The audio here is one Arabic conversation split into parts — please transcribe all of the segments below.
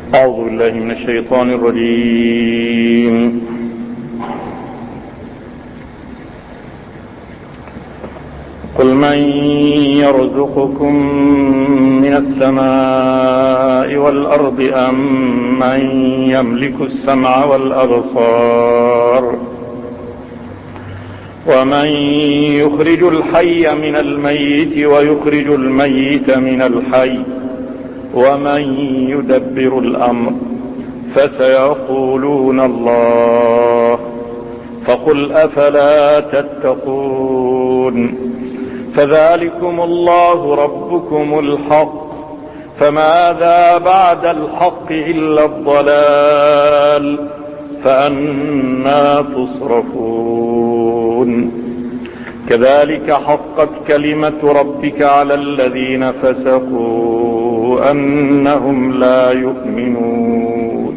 أعوذ بالله من الشيطان الرجيم. قل من يرزقكم من السماء والأرض أم من يملك السمع والأبصار ومن يخرج الحي من الميت ويخرج الميت من الحي ومن يدبر الأمر فسيقولون الله فقل أفلا تتقون فذلكم الله ربكم الحق فماذا بعد الحق إلا الضلال فأنى تصرفون كذلك حقت كلمة ربك على الذين فسقوا أنهم لا يؤمنون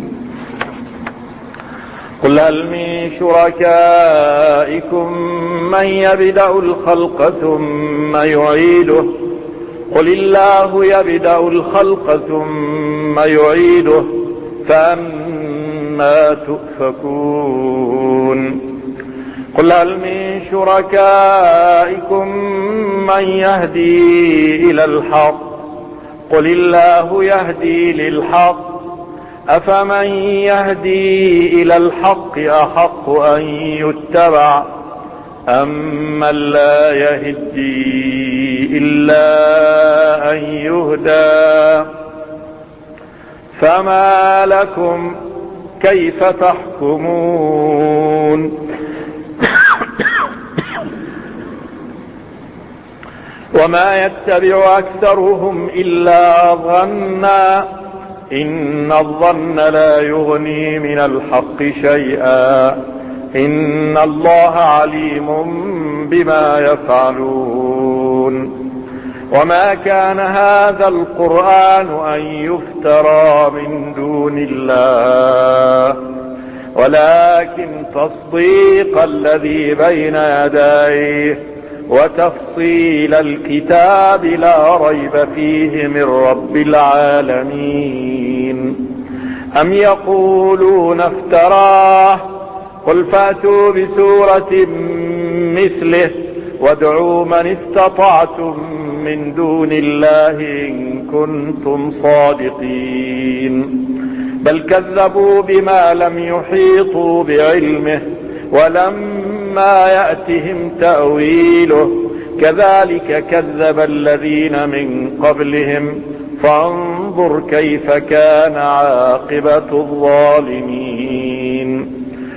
قل هل من شركائكم من يبدأ الخلق ثم يعيده قل الله يبدأ الخلق ثم يعيده فأنى تؤفكون قل هل من شركائكم من يهدي إلى الحق قل الله يهدي للحق أفمن يهدي إلى الحق أحق أن يتبع أمن لا يهدي إلا أن يهدى فما لكم كيف تحكمون وما يتبع أكثرهم إلا ظنا إن الظن لا يغني من الحق شيئا إن الله عليم بما يفعلون وما كان هذا القرآن أن يفترى من دون الله ولكن تصديق الذي بين يديه وتفصيل الكتاب لا ريب فيه من رب العالمين أم يقولون افتراه قل فأتوا بسورة مثله وادعوا من استطعتم من دون الله إن كنتم صادقين بل كذبوا بما لم يحيطوا بعلمه ولما يأتهم تأويله كذلك كذب الذين من قبلهم فانظر كيف كان عاقبة الظالمين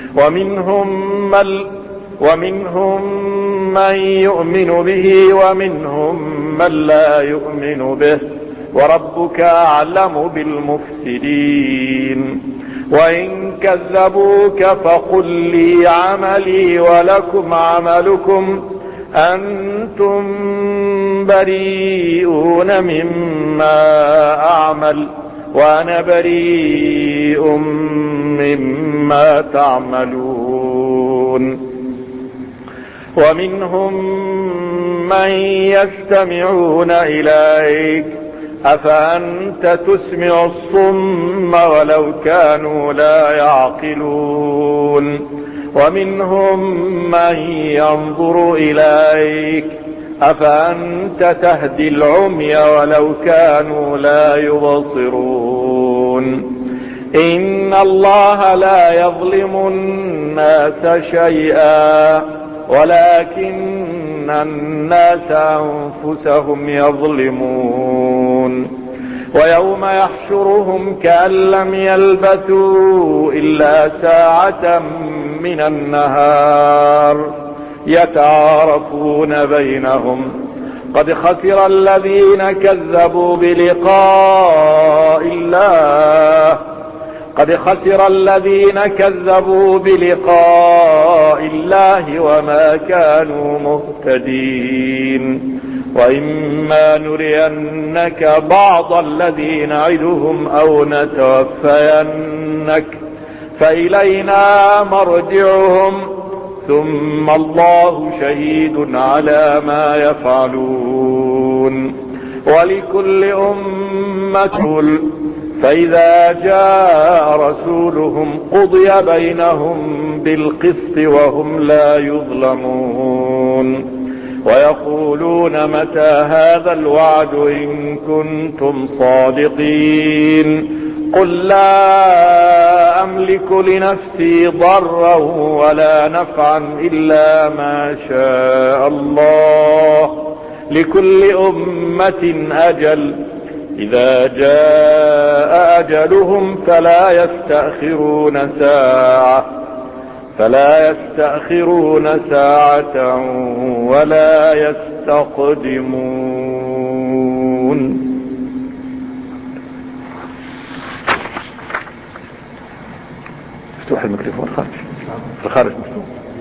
ومنهم من يؤمن به ومنهم من لا يؤمن به وربك أعلم بالمفسدين وإن كذبوك فقل لي عملي ولكم عملكم أنتم بريئون مما أعمل وأنا بريء مما تعملون ومنهم من يستمعون إليك أفأنت تسمع الصم ولو كانوا لا يعقلون ومنهم من ينظر إليك أفأنت تهدي العمي ولو كانوا لا يبصرون إن الله لا يظلم الناس شيئا ولكن الناس أنفسهم يظلمون ويوم يحشرهم كأن لم يلبثوا إلا ساعة من النهار يتعارفون بينهم قد خسر الذين كذبوا بلقاء الله وما كانوا مهتدين وإما نرينك بعض الذي نعدهم أو نتوفينك فإلينا مرجعهم ثم الله شهيد على ما يفعلون ولكل أمة فإذا جاء رسولهم قضي بينهم بالقسط وهم لا يظلمون ويقولون متى هذا الوعد إن كنتم صادقين قل لا أملك لنفسي ضرا ولا نفعا إلا ما شاء الله لكل أمة أجل إذا جاء أجلهم فلا يستأخرون ساعة ولا يستقدمون. مفتوح الميكروفون خارج مفتوح.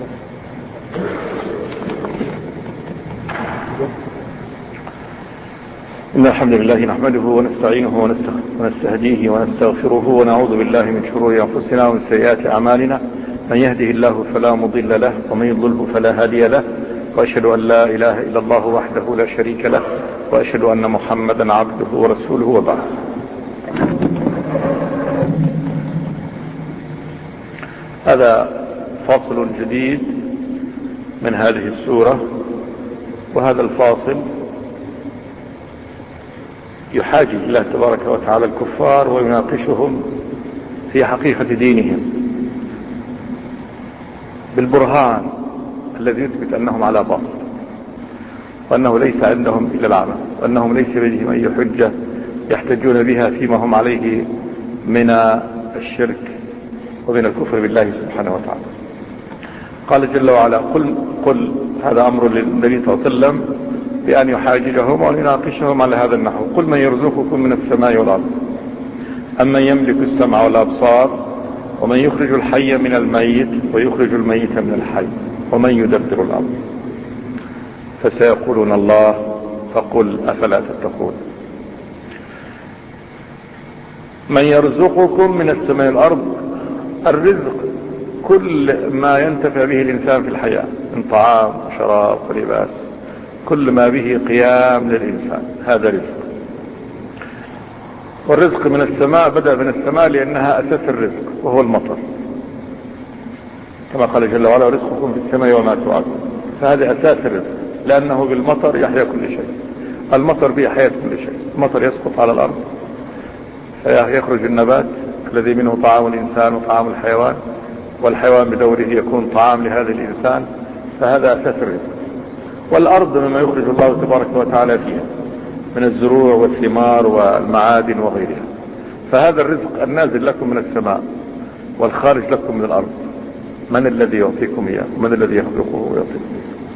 إن الحمد لله نحمده ونستعينه ونستهديه ونستغفره ونعوذ بالله من شرور أنفسنا ومن سيئات أعمالنا من يهده الله فلا مضل له ومن يضلله فلا هادي له وأشهد أن لا إله إلا الله وحده لا شريك له وأشهد أن محمدا عبده ورسوله وبعد. هذا فاصل جديد من هذه السورة، وهذا الفاصل يحاجي الله تبارك وتعالى الكفار ويناقشهم في حقيقة دينهم بالبرهان الذي يثبت أنهم على باطل، وأنه ليس عندهم إلا العمى، وأنهم ليس لديهم أي حجة يحتجون بها فيما هم عليه من الشرك ومن الكفر بالله سبحانه وتعالى. قال جل وعلا قل هذا أمر للنبي صلى الله عليه وسلم بأن يحاججهم وأن يناقشهم على هذا النحو. قل من يرزقكم من السماء والأرض أمن يملك السمع والأبصار ومن يخرج الحي من الميت ويخرج الميت من الحي ومن يدبر الأمر فسيقولون الله فقل أفلا تتقون. من يرزقكم من السماء والأرض، الرزق كل ما ينتفع به الإنسان في الحياة من طعام وشراب ولباس، كل ما به قيام للإنسان هذا رزق. والرزق من السماء بدأ من السماء لأنها أساس الرزق وهو المطر، كما قال جل وعلا رزقكم في السماء وما توعدون، فهذا أساس الرزق لأنه بالمطر يحيا كل شيء. المطر به حياة كل شيء. المطر يسقط على الأرض فيخرج النبات الذي منه طعام الإنسان وطعام الحيوان، والحيوان بدوره يكون طعام لهذا الإنسان، فهذا أساس الرزق. والأرض مما يخرج الله تبارك وتعالى فيها من الزروع والثمار والمعادن وغيرها، فهذا الرزق النازل لكم من السماء والخارج لكم من الأرض. من الذي يعطيكم إياه ومن الذي يخلقه ويعطيكم؟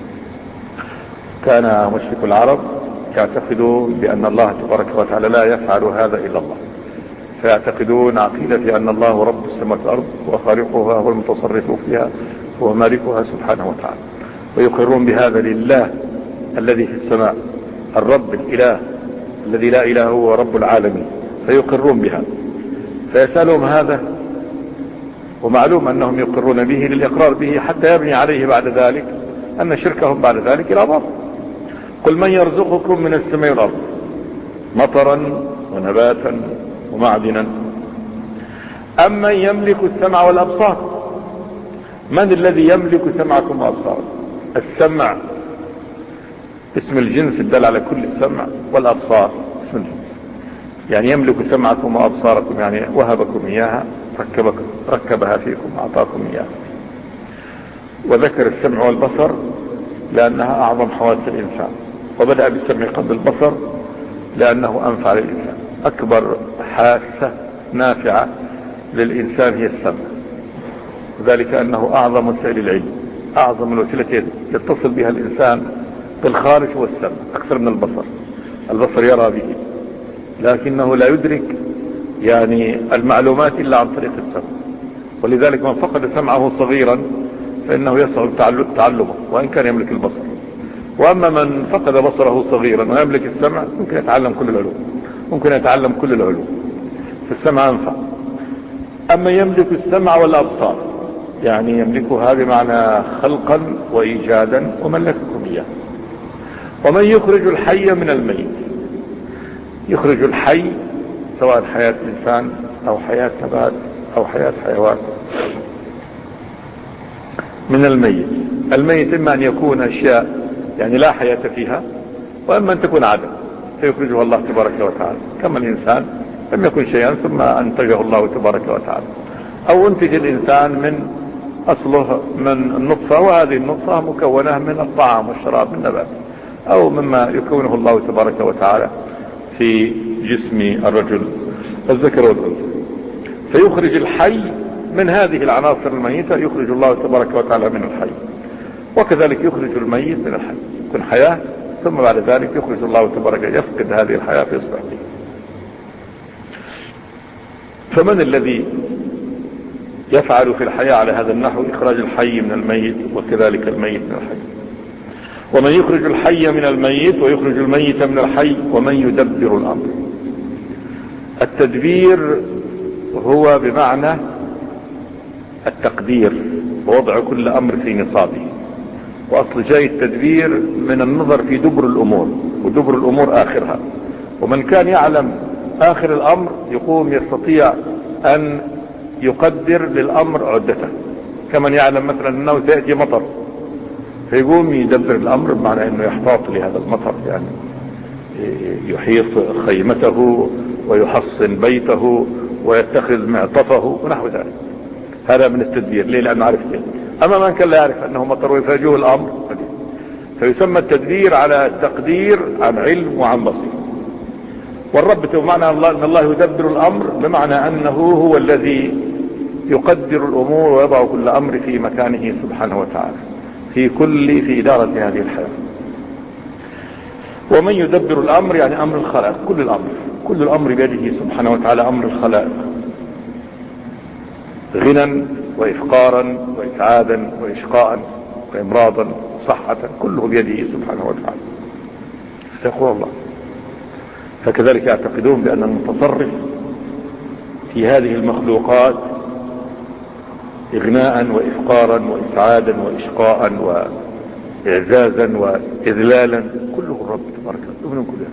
كان مشرك العرب يعتقدون بأن الله تبارك وتعالى لا يفعل هذا إلا الله، فيعتقدون عقيدة أن الله رب السماء والأرض وخالقها هو المتصرف فيها هو مالكها سبحانه وتعالى، ويقرون بهذا لله الذي في السماء، الرب الإله الذي لا إله هو رب العالمين، فيقرون بها. فيسألهم هذا، ومعلوم أنهم يقرون به للإقرار به حتى يبني عليه بعد ذلك أن شركهم بعد ذلك إلى باطل. قل من يرزقكم من السماء والأرض مطرا ونباتا ومعدنا أمن يملك السمع والأبصار. من الذي يملك سمعكم وأبصاركم؟ السمع اسم الجنس الدل على كل السمع، والأبصار اسم الجنس، يعني يملك سمعكم وأبصاركم، يعني وهبكم إياها، ركبها فيكم، أعطاكم إياها. وذكر السمع والبصر لأنها أعظم حواس الإنسان، وبدأ بالسمع قبل البصر لأنه أنفع للإنسان. أكبر حاسة نافعة للإنسان هي السمع، وذلك أنه أعظم وسائل العلم، أعظم الوسيلة يتصل بها الإنسان بالخارج هو السمع أكثر من البصر. البصر يرى به لكنه لا يدرك يعني المعلومات إلا عن طريق السمع، ولذلك من فقد سمعه صغيرا فإنه يصعب تعلمه وإن كان يملك البصر. وأما من فقد بصره صغيرا ويملك السمع ممكن يتعلم كل العلوم، فالسمع أنفع. أما يملك السمع والأبصار يعني يملكها بمعنى خلقا وإيجادا وملككم إياه. ومن يخرج الحي من الميت، يخرج الحي سواء حياة إنسان أو حياة نبات أو حياة حيوان. من الميت إما أن يكون أشياء يعني لا حياة فيها، وإما أن تكون عدم فيخرجها الله تبارك وتعالى، كما الإنسان لم يكن شيئا ثم أنتجه الله تبارك وتعالى، أو أنتج الإنسان من أصله من النطفة، وهذه النطفة مكونة من الطعام والشراب من نبات، أو مما يكونه الله تبارك وتعالى في جسم الرجل الذكر والأنثى، فيخرج الحي من هذه العناصر الميتة، يخرج الله تبارك وتعالى من الحي، وكذلك يخرج الميت من الحي، يكون حياة ثم بعد ذلك يخرج الله تبارك يفقد هذه الحياة في إصبع ميت. فمن الذي يفعل في الحياة على هذا النحو إخراج الحي من الميت وكذلك الميت من الحي؟ ومن يخرج الحي من الميت ويخرج الميت من الحي؟ ومن يدبر الأمر. التدبير هو بمعنى التقدير ووضع كل أمر في نصابه، وأصل جاي التدبير من النظر في دبر الأمور، ودبر الأمور آخرها، ومن كان يعلم آخر الأمر يقوم يستطيع أن يقدر للأمر عدته، كمن يعلم مثلا أنه سيأتي مطر فيقوم يدبر الأمر بمعنى أنه يحتاط لهذا المطر، يعني يحيط خيمته ويحصن بيته ويتخذ معطفه ونحو ذلك. هذا من التدبير. ليه؟ لأنه عارف كيف. أما من كان لا يعرف أنه مطر ويفاجئه الأمر، فيسمى التدبير على التقدير عن علم وعن بصير. والرب بمعنى أن الله يدبر الأمر بمعنى أنه هو الذي يقدر الأمور ويضع كل أمر في مكانه سبحانه وتعالى في إدارة هذه الحياة. ومن يدبر الأمر يعني أمر الخلق، كل الأمر بيده سبحانه وتعالى، أمر الخلائق، غنى وإفقارا وإسعادا وإشقاء وإمراضا صحة، كله بيده سبحانه وتعالى. فتقوى الله. فكذلك يعتقدون بأن المتصرف في هذه المخلوقات إغناء وإفقارا وإسعادا وإشقاء وإعزازا وإذلالا كله الرب تبارك وتعالى كلها.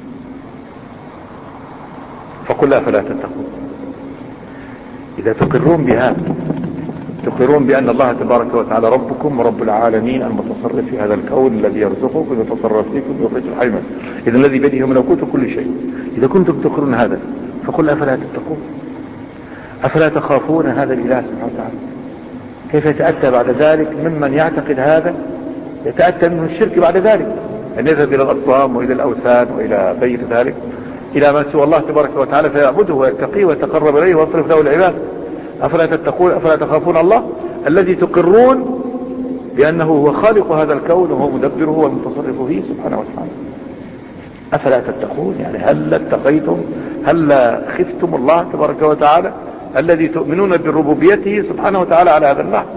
فقل أفلا تتقون. إذا تقرون بهذا، تقرون بأن الله تبارك وتعالى ربكم ورب العالمين المتصرف في هذا الكون الذي يرزقكم ويتصرف فيكم ويخرج الحي منه، إذا الذي بيده ملكوت كل شيء. إذا كنتم تقرون هذا فقل أفلا تتقون، أفلا تخافون هذا الإله سبحانه وتعالى. كيف يتأتى بعد ذلك ممن يعتقد هذا، يتأتى منه الشرك بعد ذلك، أن يذهب إلى الأصنام وإلى الأوثان وإلى غير ذلك، إلى ما سوى الله تبارك وتعالى، فيعبده ويتقيه ويتقرب إليه ويصرف له العباد. أفلا تتقون أفلا تخافون الله الذي تقرون بأنه هو خالق هذا الكون وهو مدبره والمتصرف فيه سبحانه وتعالى. أفلا تتقون يعني هل اتقيتم، هل خفتم الله تبارك وتعالى الذي تؤمنون بربوبيته سبحانه وتعالى على هذا النحو.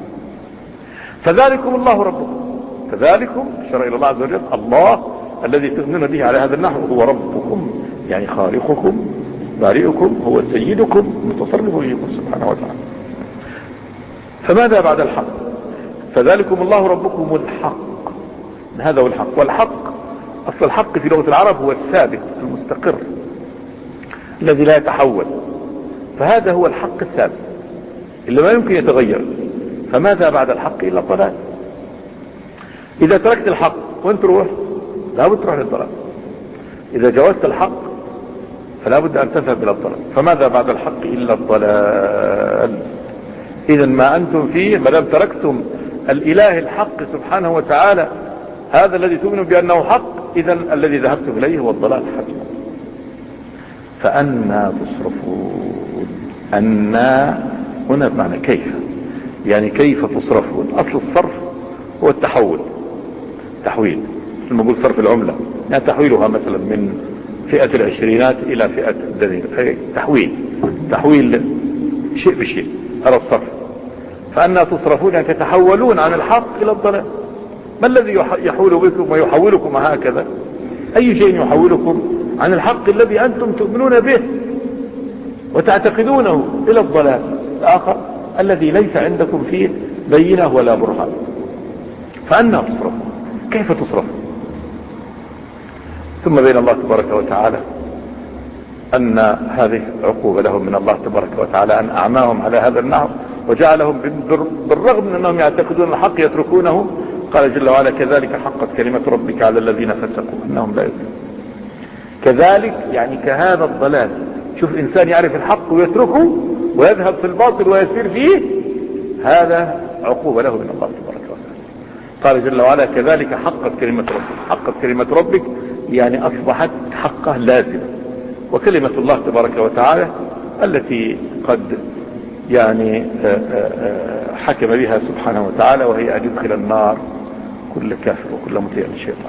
فذلكم الله ربكم، فذلكم أشار إلى الله عز وجل، الله الذي تؤمنون به على هذا النحو هو ربكم، يعني خالقكم بارئكم، هو سيدكم متصرف فيكم سبحانه وتعالى. فماذا بعد الحق؟ فذلكم الله ربكم الحق، هذا هو الحق. والحق أصل الحق في لغة العرب هو الثابت المستقر الذي لا يتحول، فهذا هو الحق الثابت اللي ما يمكن يتغير. فماذا بعد الحق إلا الضلال. إذا تركت الحق وانت تروح لا بد تروح للضلال، إذا جوزت الحق فلا بد أن تذهب إلى الضلال. فماذا بعد الحق إلا الضلال. إذا ما أنتم فيه ما دام تركتم الإله الحق سبحانه وتعالى، هذا الذي تؤمنوا بأنه حق، إذا الذي ذهبتم إليه هو الضلال حتما. فأنا تصرفون. أنا هنا بمعنى كيف، يعني كيف تصرفون. أصل الصرف هو التحول، تحويل، لما نقول صرف العملة يعني تحويلها مثلا من فئة العشرينات إلى فئة الدنيا، تحويل شيء بشيء، هذا الصرف. فأنا تصرفون يعني تتحولون عن الحق إلى الضلال. ما الذي يحول بكم ويحولكم هكذا؟ أي شيء يحولكم عن الحق الذي أنتم تؤمنون به وتعتقدونه إلى الضلال الآخر الذي ليس عندكم فيه بينة ولا برهان. فأنا تصرفون، كيف تصرفون؟ ثم بين الله تبارك وتعالى أن هذه عقوبة لهم من الله تبارك وتعالى، أن أعماهم على هذا النحو وجعلهم بالرغم من أنهم يعتقدون الحق يتركونه. قال جل وعلا: كذلك حقت كلمة ربك على الذين فسقوا أنهم لا يؤمنون. كذلك يعني كهذا الضلال. شوف إنسان يعرف الحق ويتركه ويذهب في الباطل ويسير فيه، هذا عقوبة له من الله تبارك وتعالى. قال جل وعلا: كذلك حقت كلمة ربك. حقت كلمة ربك يعني أصبحت حقه لازم. وكلمة الله تبارك وتعالى التي قد يعني حكم بها سبحانه وتعالى، وهي أن يدخل النار كل كافر وكل مطيع للشيطان.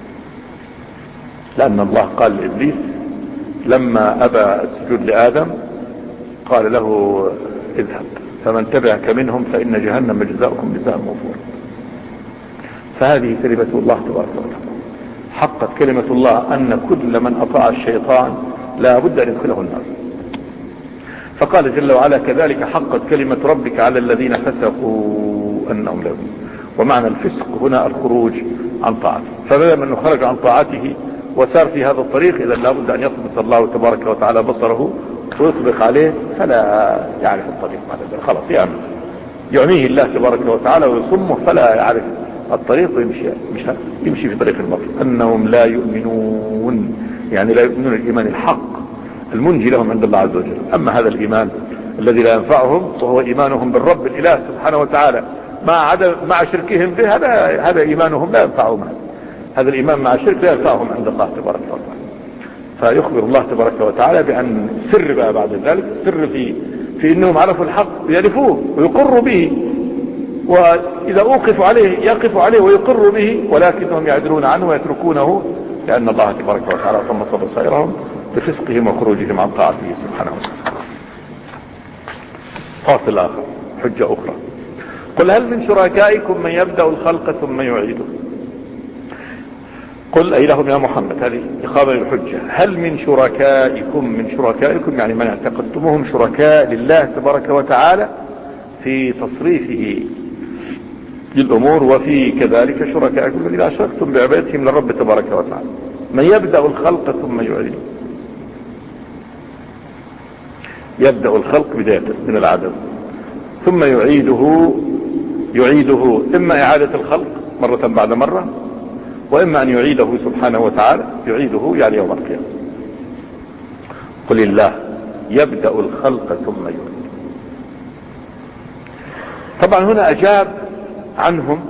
لأن الله قال لإبليس لما أبى السجود لآدم قال له: اذهب فمن تبعك منهم فإن جهنم جزاؤكم جزاء موفور. فهذه كلمة الله تبارك وتعالى. حقت كلمة الله أن كل من أطاع الشيطان لا بد أن يدخله النار. فقال جل وعلا: كذلك حقت كلمة ربك على الذين فسقوا أنهم لا يؤمنون. ومعنى الفسق هنا الخروج عن طاعته. فبدأ من خرج عن طاعته وسار في هذا الطريق، إذا لا بد أن يطمس الله تبارك وتعالى بصره ويطبق عليه فلا يعرف الطريق بعد ذلك. خلاص يعميه الله تبارك وتعالى ويصمه فلا يعرف الطريق ويمشي في طريق الباطل. أنهم لا يؤمنون يعني لا يؤمنون الإيمان الحق المنجي لهم عند الله عز وجل. أما هذا الإيمان الذي لا ينفعهم وهو إيمانهم بالرب الإله سبحانه وتعالى مع شركهم به، هذا إيمانهم لا ينفعهم. هذا الإيمان مع الشرك لا ينفعهم عند الله تبارك وتعالى. فيخبر الله تبارك وتعالى بأن سر بقى بعد ذلك سر في أنهم عرفوا الحق يعرفوه ويقروا به، وإذا أوقفوا عليه يقف عليه ويقروا به، ولكنهم يعدلون عنه ويتركونه لأن الله تبارك وتعالى طمس بصائرهم بفسقهم وخروجهم عن طاعته سبحانه وتعالى. فاصل آخر، حجة أخرى: قل هل من شركائكم من يبدأ الخلق ثم يعيده. قل أي لهم يا محمد، هذه إقامة الحجة. هل من شركائكم يعني من اعتقدتموهم شركاء لله تبارك وتعالى في تصريفه للأمور، وفي كذلك شركائكم الذين أشركتم بعبادتهم للرب تبارك وتعالى، من يبدأ الخلق ثم يعيده. يبدأ الخلق بداية من العدم ثم يعيده إما إعادة الخلق مرة بعد مرة، وإما أن يعيده سبحانه وتعالى. يعيده يعني يوم القيامة. قل الله يبدأ الخلق ثم يعيده. طبعا هنا أجاب عنهم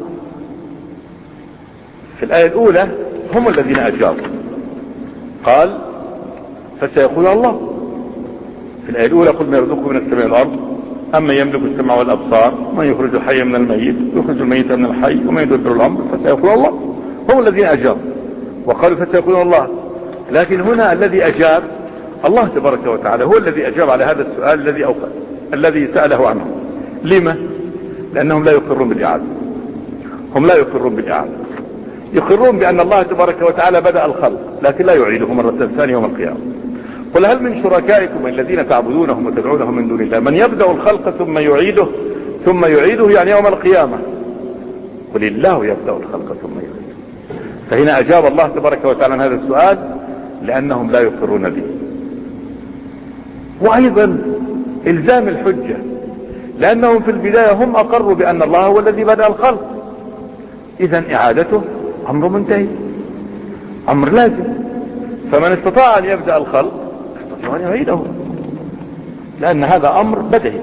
في الآية الأولى، هم الذين أجابوا. قال: فسيقول الله. في الآية الأولى: قل من يرزقكم من السماء والأرض أما يملك السمع والأبصار ومن يخرج الحي من الميت ويخرج الميت من الحي ومن يدبر الأمر. فسيقول الله. هم الذين أجابوا وقالوا فسيقول الله. لكن هنا الذي أجاب الله تبارك وتعالى، هو الذي أجاب على هذا السؤال الذي سأله عنه. لما؟ لأنهم لا يقرون بالإعادة. هم لا يقرون بالإعادة، يقرون بأن الله تبارك وتعالى بدأ الخلق لكن لا يعيده مرة ثانية يوم القيامة. قل هل من شركائكم الذين تعبدونهم وتدعونهم من دون الله من يبدأ الخلق ثم يعيده يعني يوم القيامة. قل الله يبدأ الخلق ثم يعيده. فهنا أجاب الله تبارك وتعالى عن هذا السؤال لأنهم لا يقرون به. وأيضا إلزام الحجة، لأنهم في البداية هم أقروا بأن الله هو الذي بدأ الخلق، إذن إعادته أمر منتهي، أمر لازم. فمن استطاع أن يبدأ الخلق استطاع أن يعيده، لأن هذا أمر بدهي.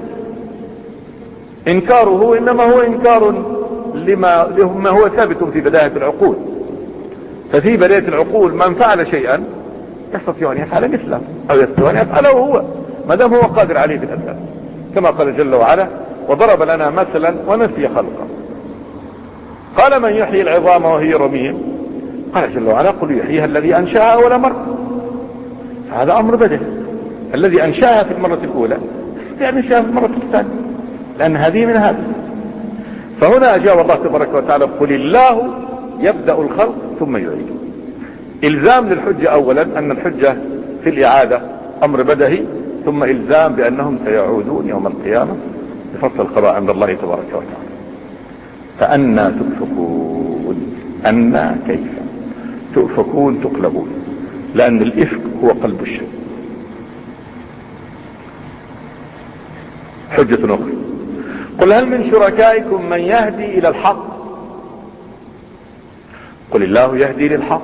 إنكاره إنما هو إنكار لما هو ثابت في بداية العقول. ففي بداية العقول من فعل شيئا يستطيع أن يفعل مثله أو يستطيع أن يفعله هو، ما دام هو قادر عليه في الأساس، كما قال جل وعلا: وضرب لنا مثلا ونسي خلقه. قال: من يحيي العظام وهي رميم. قال جل وعلا: قل يحييها الذي أنشأها أول مرة. فهذا أمر بدهي، الذي أنشأها في المرة الأولى يستطيع أن ينشأها في المرة الثانية، لأن هذه من هذا. فهنا أجاب الله تبارك وتعالى: قل الله يبدأ الخلق ثم يعيده. إلزام للحجة أولا أن الحجة في الإعادة أمر بدهي، ثم إلزام بأنهم سيعودون يوم القيامة لفصل القضاء عند الله تبارك وتعالى. فأنا تؤفكون، أنا كيف تؤفكون تقلبون، لأن الإفك هو قلب الشيء. حجة أخرى. قل هل من شركائكم من يهدي إلى الحق؟ قل الله يهدي للحق.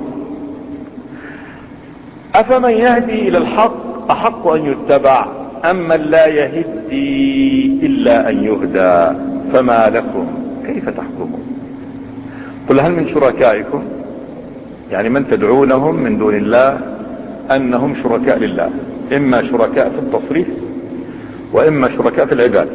أفمن يهدي إلى الحق أحق أن يتبع أم من لا يهدي إلا أن يهدى فما لكم كيف تحكمون؟ قل هل من شركائكم، يعني من تدعونهم من دون الله أنهم شركاء لله، إما شركاء في التصريف وإما شركاء في العبادة.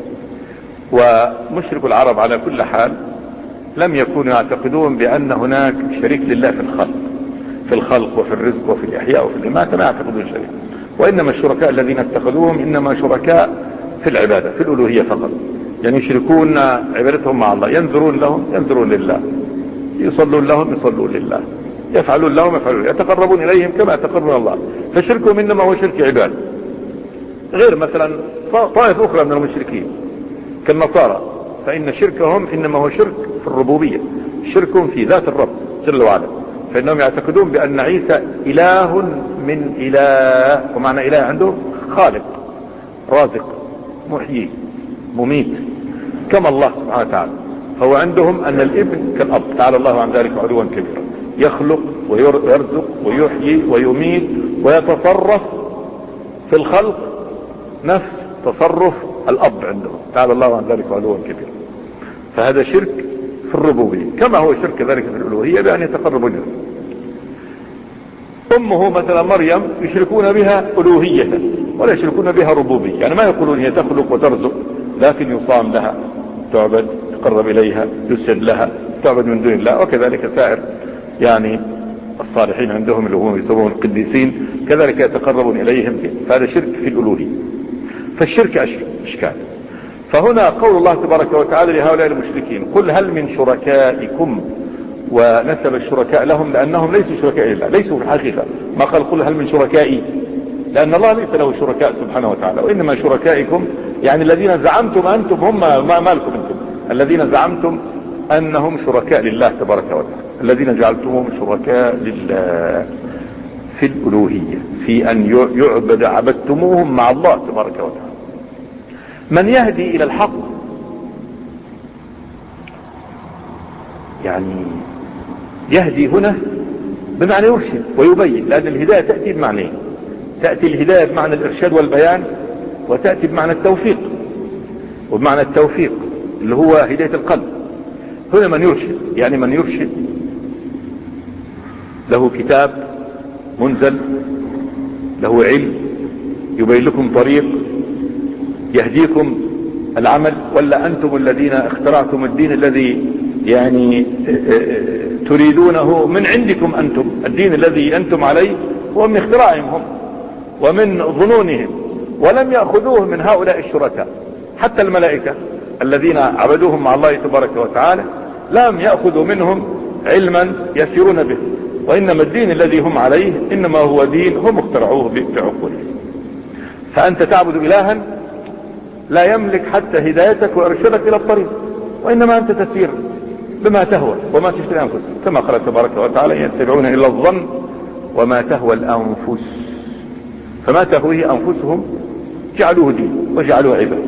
ومشرك العرب على كل حال لم يكونوا يعتقدون بأن هناك شريك لله في الخلق وفي الرزق وفي الإحياء وفي الإماتة، ما يعتقدون شريك. وإنما الشركاء الذين اتخذوهم إنما شركاء في العبادة، في الألوهية فقط. يعني يشركون عبادتهم مع الله، ينذرون لهم ينذرون لله، يصلون لهم يصلون لله، يفعلون لهم يفعلون، يتقربون إليهم كما يتقربون الله. فشركهم إنما هو شرك عباد، غير مثلا طائف أخرى من المشركين كالنصارى، فإن شركهم إنما هو شرك في الربوبية، شرك في ذات الرب جل وعلا. فإنهم يعتقدون بأن عيسى إله من إله، ومعنى إله عنده خالق رازق محيي مميت كما الله سبحانه وتعالى. فهو عندهم أن الابن كالأب، تعالى الله عن ذلك علوا كبيرا، يخلق ويرزق ويحيي ويميت ويتصرف في الخلق نفس تصرف الأب عندهم، تعالى الله عن ذلك علوا كبيرا. فهذا شرك في الربوبية كما هو شرك ذلك في الألوهية بأن يتقربوا إليه. أمه مثلا مريم يشركون بها ألوهية ولا يشركون بها ربوبية، يعني ما يقولون هي تخلق وترزق، لكن يصام لها، تعبد، تقرب إليها، يسجد لها، تعبد من دون الله. وكذلك سائر يعني الصالحين عندهم اللي هم يسمون القديسين، كذلك يتقربون إليهم. فهذا شرك في الألوهية. فالشرك إشكال. فهنا قول الله تبارك وتعالى لهؤلاء المشركين قل هل من شركائكم، ونسب الشركاء لهم لأنهم ليسوا شركاء لله، ليسوا في الحقيقة. ما قال قل هل من شركائي، لأن الله ليس له شركاء سبحانه وتعالى، وإنما شركائكم يعني الذين زعمتم أنتم، هم ما لكم أنتم، الذين زعمتم أنهم شركاء لله تبارك وتعالى، الذين جعلتمهم شركاء لله في الألوهية، في أن يعبد، عبدتموهم مع الله تبارك وتعالى. من يهدي إلى الحق، يعني يهدي هنا بمعنى يرشد ويبين، لأن الهداية تأتي بمعنى، تأتي الهداية بمعنى الإرشاد والبيان، وتأتي بمعنى التوفيق، وبمعنى التوفيق اللي هو هداية القلب. هنا من يرشد يعني من يرشد له كتاب منزل، له علم يبين لكم طريق، يهديكم العمل. ولا أنتم الذين اخترعتم الدين الذي يعني تريدونه من عندكم أنتم، الدين الذي أنتم عليه هو من اختراعهم هم ومن ظنونهم، ولم يأخذوه من هؤلاء الشركاء. حتى الملائكة الذين عبدوهم مع الله تبارك وتعالى لم يأخذوا منهم علما يسيرون به، وإنما الدين الذي هم عليه إنما هو دين هم اخترعوه بعقولهم. فأنت تعبد إلها لا يملك حتى هدايتك وإرشادك إلى الطريق، وإنما أنت تسير بما تهوى وما تشتري أنفسك، كما قال تبارك وتعالى يتبعون إلا الظن وما تهوى الأنفس، فما تهويه أنفسهم جعلوه دين وجعلوه عبادة.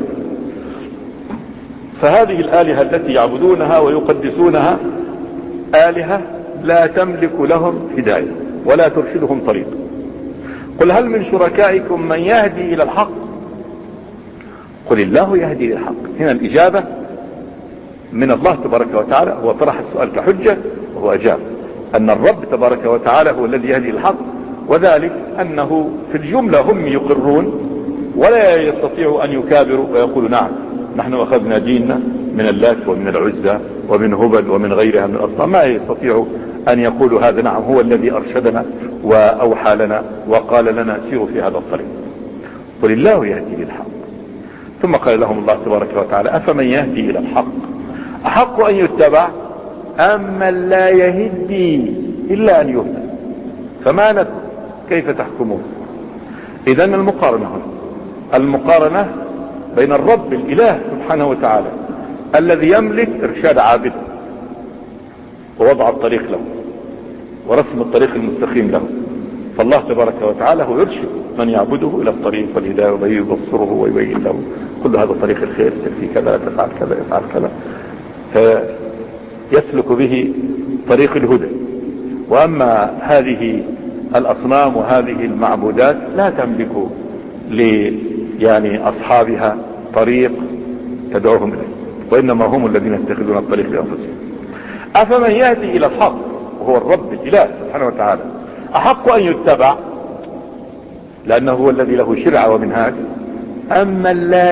فهذه الآلهة التي يعبدونها ويقدسونها آلهة لا تملك لهم هداية ولا ترشدهم طريق. قل هل من شركائكم من يهدي إلى الحق؟ قل الله يهدي إلى الحق. هنا الإجابة من الله تبارك وتعالى، هو طرح السؤال كحجة وهو أجاب أن الرب تبارك وتعالى هو الذي يهدي الحق، وذلك أنه في الجملة هم يقرون ولا يستطيعوا أن يكابروا ويقولوا نعم نحن أخذنا ديننا من اللات ومن العزى ومن هبل ومن غيرها من الأصنام. ما يستطيعوا أن يقولوا هذا نعم هو الذي أرشدنا وأوحى لنا وقال لنا سيروا في هذا الطريق. قل الله يهدي للحق. ثم قال لهم الله تبارك وتعالى أفمن يهدي إلى الحق أحق أن يتبع أم من لا يهدي إلا أن يهدى فما لكم كيف تحكمون؟ إذن المقارنة بين الرب الإله سبحانه وتعالى الذي يملك إرشاد عابد ووضع الطريق له ورسم الطريق المستقيم له، فالله تبارك وتعالى هو يرشد من يعبده الى الطريق والهداية ويبصره ويبين له كل هذا طريق الخير، في كذا، تفعل كذا، افعل كذا، فيسلك به طريق الهدى. واما هذه الاصنام وهذه المعبودات لا تملك يعني اصحابها طريق تدعوهم اليه، وانما هم الذين يتخذون الطريق لانفسهم. افمن يهدي الى الحق وهو الرب الاله سبحانه وتعالى احق ان يتبع لانه هو الذي له شرع ومنهاج، اما لا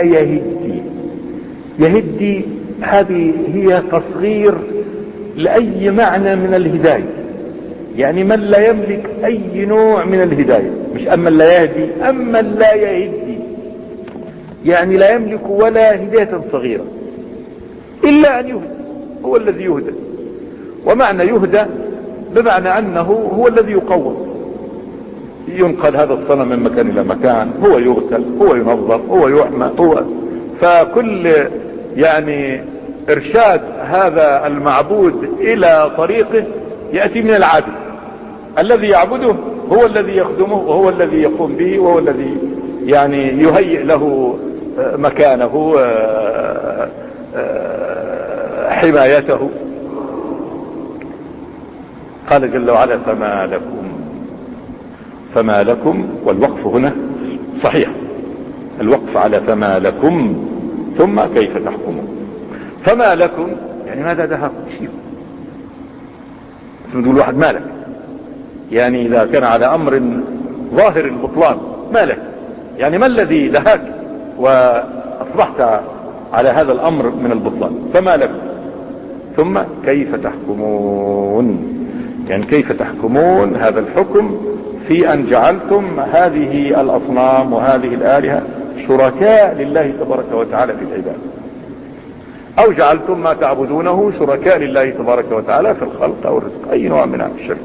يهدي هذه هي تصغير لاي معنى من الهداية، يعني من لا يملك اي نوع من الهداية، مش اما لا يهدي، اما لا يهدي يعني لا يملك ولا هداية صغيرة الا ان يهدى، هو الذي يهدى. ومعنى يهدى بمعنى انه هو الذي يقوم، ينقل هذا الصنم من مكان الى مكان، هو يغسل، هو ينظف، هو يحمى، هو فكل يعني ارشاد هذا المعبود الى طريقه يأتي من العبد الذي يعبده، هو الذي يخدمه وهو الذي يقوم به وهو الذي يعني يهيئ له مكانه، حمايته. قال جل وعلا فما لكم، والوقف هنا صحيح، الوقف على فما لكم ثم كيف تحكمون. فما لكم يعني ماذا دهاكم شيء، اسم تقول واحد مالك، يعني اذا كان على امر ظاهر البطلان مالك، يعني ما الذي دهاك واصبحت على هذا الامر من البطلان. فما لكم ثم كيف تحكمون، يعني كيف تحكمون هذا الحكم في ان جعلتم هذه الاصنام وهذه الالهة شركاء لله تبارك وتعالى في العبادة، او جعلتم ما تعبدونه شركاء لله تبارك وتعالى في الخلق او الرزق، اي نوع من الشرك.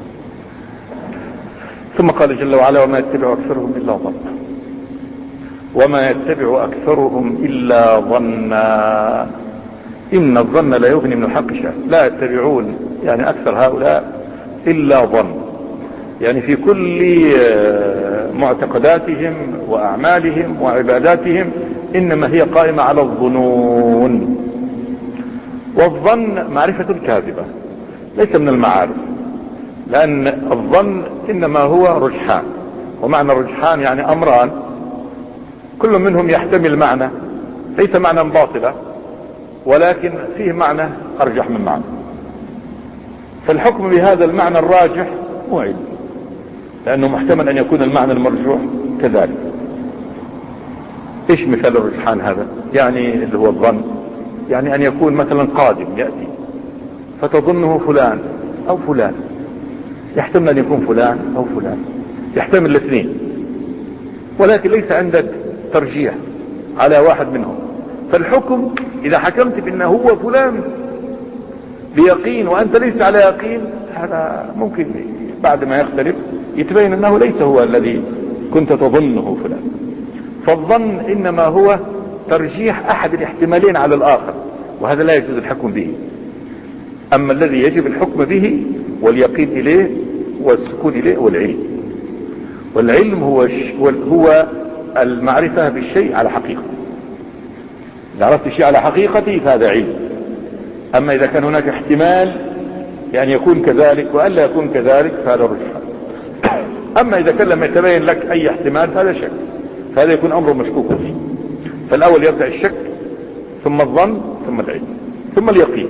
ثم قال جل وعلا وما يتبع اكثرهم الا ظنا، وما يتبع اكثرهم الا ظنا، ان الظن لا يغني من الحق شيئا. لا يتبعون يعني اكثر هؤلاء الا ظن، يعني في كل معتقداتهم واعمالهم وعباداتهم انما هي قائمة على الظنون. والظن معرفة كاذبة ليس من المعارف، لان الظن انما هو رجحان، ومعنى الرجحان يعني امران كل منهم يحتمل معنى ليس معنى باطلا، ولكن فيه معنى ارجح من معنى، فالحكم بهذا المعنى الراجح مو علم، لانه محتمل ان يكون المعنى المرجوح كذلك. ايش مثال الرجحان هذا؟ يعني اللي هو الظن، يعني ان يكون مثلا قادم يأتي فتظنه فلان او فلان، يحتمل ان يكون فلان او فلان، يحتمل الاثنين، ولكن ليس عندك ترجيح على واحد منهم، فالحكم اذا حكمت بانه هو فلان بيقين وانت ليس على يقين، هذا ممكن بعد ما يختلف يتبين انه ليس هو الذي كنت تظنه فلان. فالظن انما هو ترجيح احد الاحتمالين على الاخر، وهذا لا يجوز الحكم به. اما الذي يجب الحكم به واليقين اليه والسكون اليه والعلم، والعلم هو المعرفة بالشيء على حقيقته. اذا عرفت الشيء على حقيقته فهذا علم. اما اذا كان هناك احتمال يعني يكون كذلك والا يكون كذلك فهذا رجحان. اما اذا كان لم يتبين لك اي احتمال فهذا شك، فهذا يكون امر مشكوك فيه. فالاول يبدأ الشك ثم الظن ثم العلم ثم اليقين.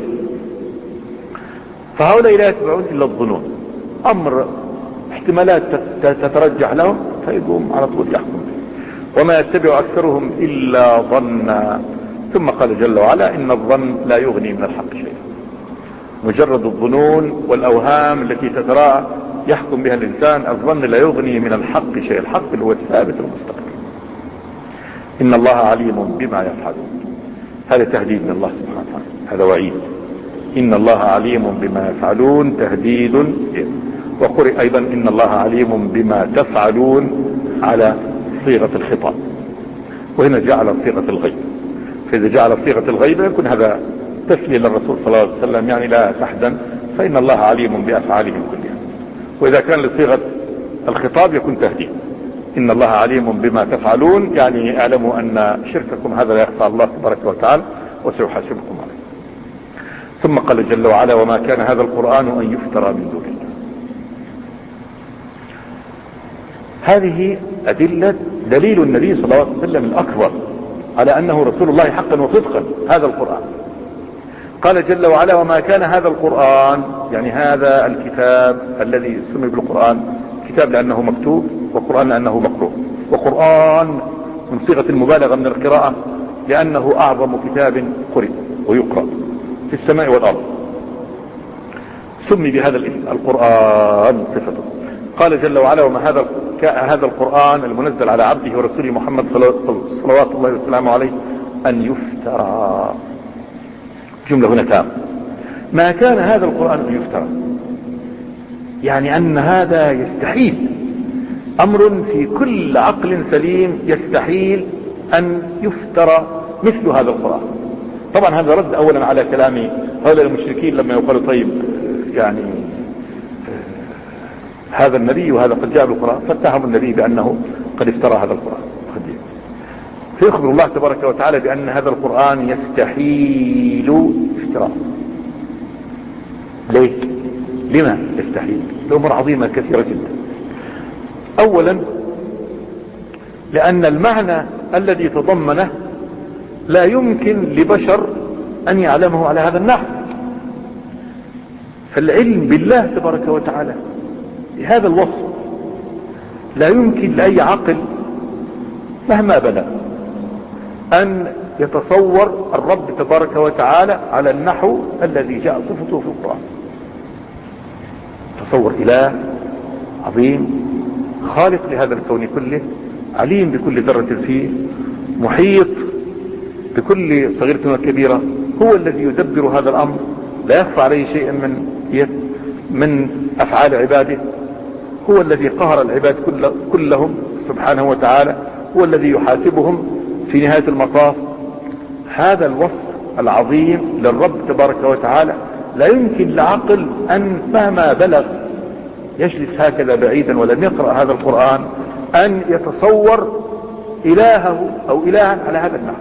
فهؤلاء لا يتبعون الا الظنون، امر احتمالات تترجح لهم فيقوم على طول يحكم. وما يتبع اكثرهم الا ظنا. ثم قال جل وعلا ان الظن لا يغني من الحق شيئا. مجرد الظنون والاوهام التي تتراءى يحكم بها الانسان، الظن لا يغني من الحق شيئا. الحق اللي هو الثابت المستقر. ان الله عليم بما يفعلون، هذا تهديد من الله سبحانه وتعالى، هذا وعيد. ان الله عليم بما يفعلون تهديد. وقرئ ايضا ان الله عليم بما تفعلون على صيغة الخطاب، وهنا جعل صيغة الغيب. فاذا جعل صيغة الغيب يكون هذا تسلية للرسول صلى الله عليه وسلم، يعني لا تحزن فان الله عليم بافعالهم كلها. واذا كان لصيغة الخطاب يكون تهديد. إن الله عليم بما تفعلون، يعني اعلموا أن شرككم هذا لا يخفى على الله تبارك وتعالى وسيحاسبكم عليه. ثم قال جل وعلا: وما كان هذا القرآن أن يفترى من دون الله. هذه أدلة دليل النبي صلى الله عليه وسلم الأكبر على أنه رسول الله حقا وصدقا هذا القرآن. قال جل وعلا: وما كان هذا القرآن، يعني هذا الكتاب الذي سمي بالقرآن، كتاب لأنه مكتوب، وقرآن لأنه مقروء. وقرآن من صيغة المبالغة من القراءة لأنه أعظم كتاب قرئ ويقرأ في السماء والأرض، سمي بهذا الاسم القرآن صفته. قال جل وعلا: وما هذا القرآن المنزل على عبده ورسوله محمد صلوات الله وسلامه عليه أن يفترى. جملة هنا تام. ما كان هذا القرآن أن يفترى، يعني أن هذا يستحيل، أمر في كل عقل سليم يستحيل أن يفترى مثل هذا القرآن. طبعا هذا رد أولا على كلام هؤلاء المشركين لما يقولوا: طيب يعني هذا النبي وهذا قد جاء بالقرآن، فاتهموا النبي بأنه قد افترى هذا القرآن. فيخبر الله تبارك وتعالى بأن هذا القرآن يستحيل افتراء. ليه؟ لما يستحيل؟ لأمور عظيمة كثيرة جدا. أولا لأن المعنى الذي تضمنه لا يمكن لبشر أن يعلمه على هذا النحو. فالعلم بالله تبارك وتعالى بهذا الوصف لا يمكن لأي عقل مهما بلغ أن يتصور الرب تبارك وتعالى على النحو الذي جاء صفته في القرآن. تصور إله عظيم خالق لهذا الكون كله، عليم بكل ذرة فيه، محيط بكل صغيرة وكبيرة، هو الذي يدبر هذا الأمر، لا يخفى عليه شيء من أفعال عباده، هو الذي قهر العباد كلهم سبحانه وتعالى، هو الذي يحاسبهم في نهاية المطاف. هذا الوصف العظيم للرب تبارك وتعالى لا يمكن لعقل أن مهما بلغ يجلس هكذا بعيدا ولم يقرأ هذا القرآن أن يتصور إلهه أو إلها على هذا النحو.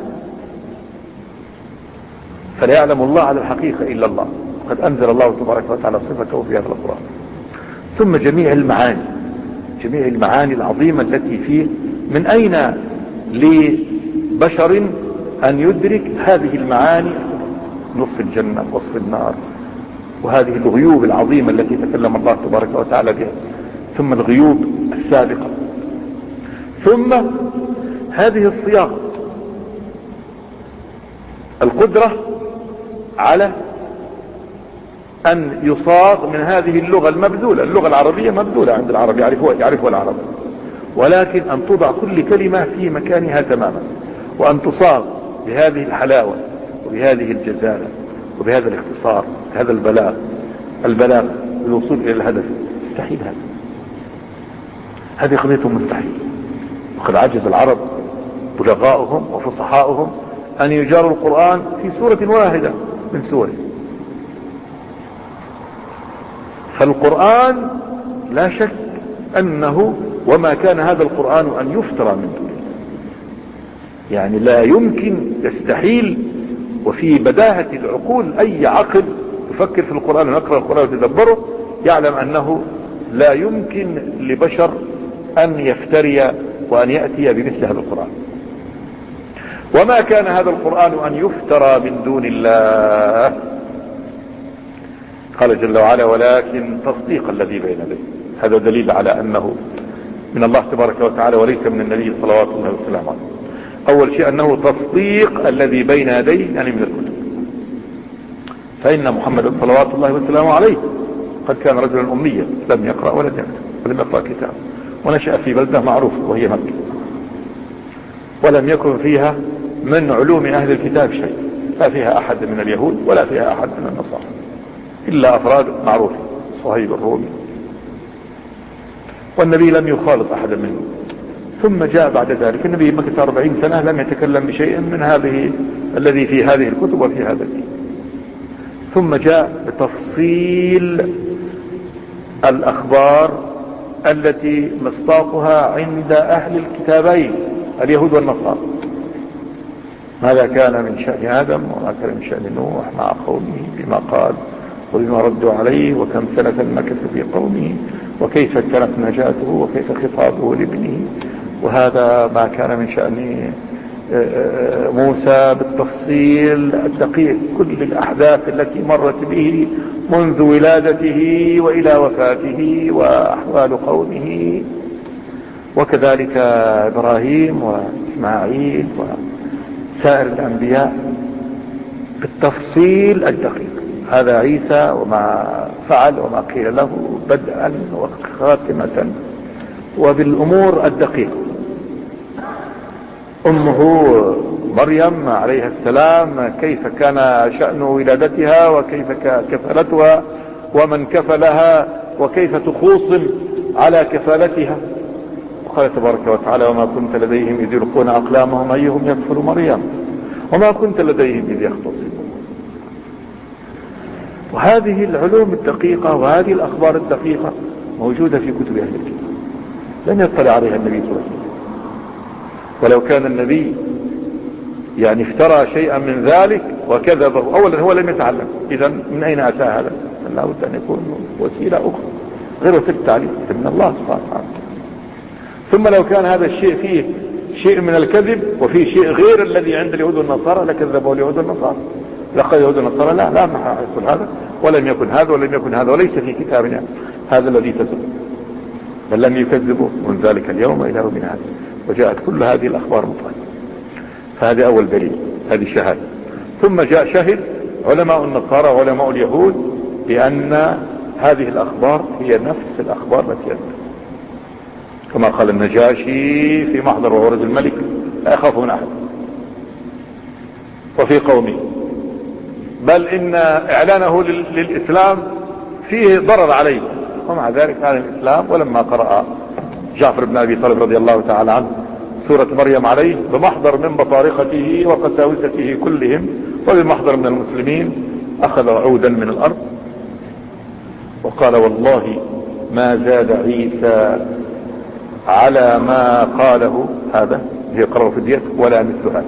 فلا يعلم الله على الحقيقة إلا الله، قد أنزل الله تبارك وتعالى صفته في هذا القرآن. ثم جميع المعاني العظيمة التي فيه، من أين لبشر أن يدرك هذه المعاني؟ نصف الجنة، وصف النار، وهذه الغيوب العظيمة التي تكلم الله تبارك وتعالى بها، ثم الغيوب السابقة، ثم هذه الصياغة، القدرة على أن يصاغ من هذه اللغة المبذولة. اللغة العربية مبذولة عند العرب، يعرفها العرب، ولكن أن توضع كل كلمة في مكانها تماما، وأن تصاغ بهذه الحلاوة وبهذه الجزالة وبهذا الاختصار، هذا البلاغ للوصول إلى الهدف. مستحيل هذه قضية مستحيل. وقد عجز العرب بلغاؤهم وفصحاؤهم أن يجاروا القرآن في سورة واحدة من سوره. فالقرآن لا شك أنه وما كان هذا القرآن أن يفترى من دون الله، يعني لا يمكن، يستحيل. وفي بداهة العقول أي عقل يفكر في القرآن ويقرأ القرآن ويتدبره يعلم أنه لا يمكن لبشر أن يفتري وأن يأتي بمثل هذا القرآن. وما كان هذا القرآن أن يفترى من دون الله. قال جل وعلا: ولكن تصديق الذي بين يديه. هذا دليل على أنه من الله تبارك وتعالى وليس من النبي صلوات الله وسلامه عليه. أول شيء أنه تصديق الذي بين يديه، يعني من الكتب. فإن محمد صلوات الله وسلامه عليه قد كان رجلا أميا لم يقرأ ولم يكتب ولم يقرأ كتاب، ونشأ في بلدة معروفة وهي مكة، ولم يكن فيها من علوم أهل الكتاب شيء، لا فيها أحد من اليهود ولا فيها أحد من النصارى إلا أفراد معروفين، صهيب الرومي، والنبي لم يخالط أحدا منهم. ثم جاء بعد ذلك النبي مكث 40 سنة لم يتكلم بشيء من هذه الذي في هذه الكتب وفي هذا الدين. ثم جاء بتفصيل الأخبار التي مصداقها عند أهل الكتابين اليهود والنصارى. ماذا كان من شأن آدم وما كان من شأن نوح مع قومه بما قال وبما ردوا عليه وكم سنة مكث في قومه وكيف كانت نجاته وكيف خطابه لابنه. وهذا ما كان من شأن موسى بالتفصيل الدقيق، كل الأحداث التي مرت به منذ ولادته وإلى وفاته وأحوال قومه. وكذلك إبراهيم وإسماعيل وسائر الأنبياء بالتفصيل الدقيق. هذا عيسى وما فعل وما قيل له بدءا وخاتمة وبالأمور الدقيقة. أمه مريم عليها السلام كيف كان شأن ولادتها وكيف كفلتها ومن كفلها وكيف تخوصم على كفالتها. وقال تبارك وتعالى وما كنت لديهم إذ يلقون أقلامهم أيهم يكفل مريم وما كنت لديهم إذ يختصمون. وهذه العلوم الدقيقة وهذه الأخبار الدقيقة موجودة في كتب أهل الكتاب لم يطلع عليها النبي صلى الله عليه وسلم. ولو كان النبي يعني افترى شيئا من ذلك وكذبه، أولا هو لم يتعلم، إذا من أين أتى هذا؟ لا بد أن يكون وسيلة أخرى غير وسيلة التعليم من الله سبحانه وتعالى. ثم لو كان هذا الشيء فيه شيء من الكذب وفيه شيء غير الذي عند اليهود والنصارى لكذبه اليهود والنصارى. لقد اليهود والنصارى لا ما يكون هذا ولم يكن هذا ولم يكن هذا وليس في كتابنا هذا الذي كذب، بل لم يكذبوا من ذلك اليوم إلى يومنا هذا. وجاءت كل هذه الأخبار مطلقة. فهذا أول دليل، هذه شهادة. ثم جاء شهد علماء النصارى وعلماء اليهود بأن هذه الأخبار هي نفس الأخبار التي أتت، كما قال النجاشي في محضر وورد الملك لا يخاف من أحد وفي قومه، بل إن إعلانه للإسلام فيه ضرر عليه، ومع ذلك كان الإسلام. ولما قرأ جعفر بن أبي طالب رضي الله تعالى عنه سورة مريم عليه بمحضر من بطارقته وقساوسته كلهم وبمحضر من المسلمين أخذ عودا من الأرض وقال والله ما زاد عيسى على ما قاله هذا يقرأه في الديات ولا مثل هذا.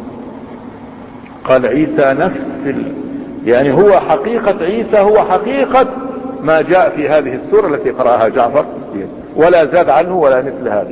قال عيسى نفس يعني هو حقيقة عيسى هو حقيقة ما جاء في هذه السورة التي قرأها جعفر ولا زاد عنه ولا مثل هذه.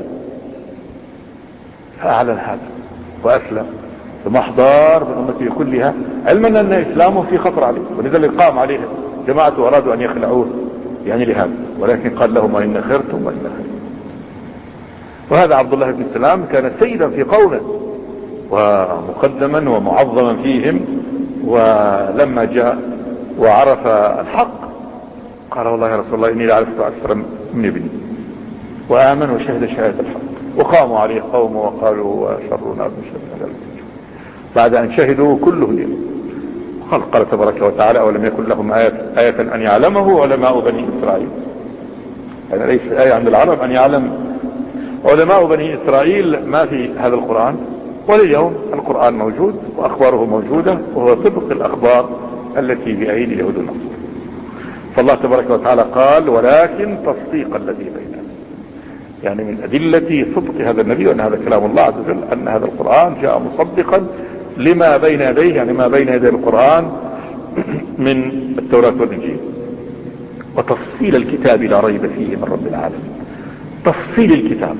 فأعلن هذا وأسلم بمحضار من أمته كلها علما أن إسلامه في خطر عليه، ولذلك قام عليه جماعة أرادوا أن يخلعوه يعني لهذا، ولكن قال لهم وإن خرتم وإن خرتم. وهذا عبد الله بن سلام كان سيدا في قومه ومقدما ومعظما فيهم، ولما جاء وعرف الحق قال والله يا رسول الله إني لعرفت أكثر من ابني، وآمن وشهد شهادة الحق. وقاموا عليه قومه وقالوا شرنا ابن شر بعد أن شهدوا كلهم. قال تبارك وتعالى أولم يكن لهم آية أن يعلمه علماء بني إسرائيل. يعني ليس آية عند العرب أن يعلم علماء بني إسرائيل ما في هذا القرآن، ولليوم القرآن موجود وأخباره موجودة وهو طبق الأخبار التي بأيدي اليهود والنصارى. فالله تبارك وتعالى قال ولكن تصديق الذي بينه، يعني من أدلة صدق هذا النبي وأن هذا كلام الله عز وجل أن هذا القرآن جاء مصدقا لما بين يديه، يعني ما بين يدي القرآن من التوراة والإنجيل، وتفصيل الكتاب لا ريب فيه من رب العالمين. تفصيل الكتاب،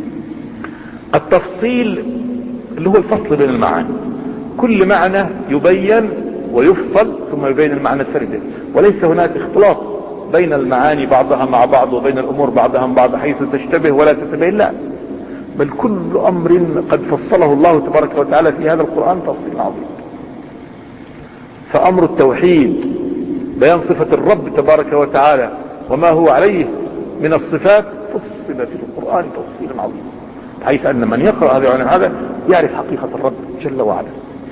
التفصيل اللي هو الفصل بين المعاني، كل معنى يبين ويفصل ثم يبين المعنى الثالث، وليس هناك اختلاط بين المعاني بعضها مع بعض وبين الأمور بعضها من بعض حيث تشتبه ولا تتبين، لا، بل كل أمر قد فصله الله تبارك وتعالى في هذا القرآن تفصيل عظيم. فأمر التوحيد بيان صفة الرب تبارك وتعالى وما هو عليه من الصفات فصل في القرآن تفصيلا عظيما، حيث أن من يقرأ هذا يعرف حقيقة الرب جل وعلا.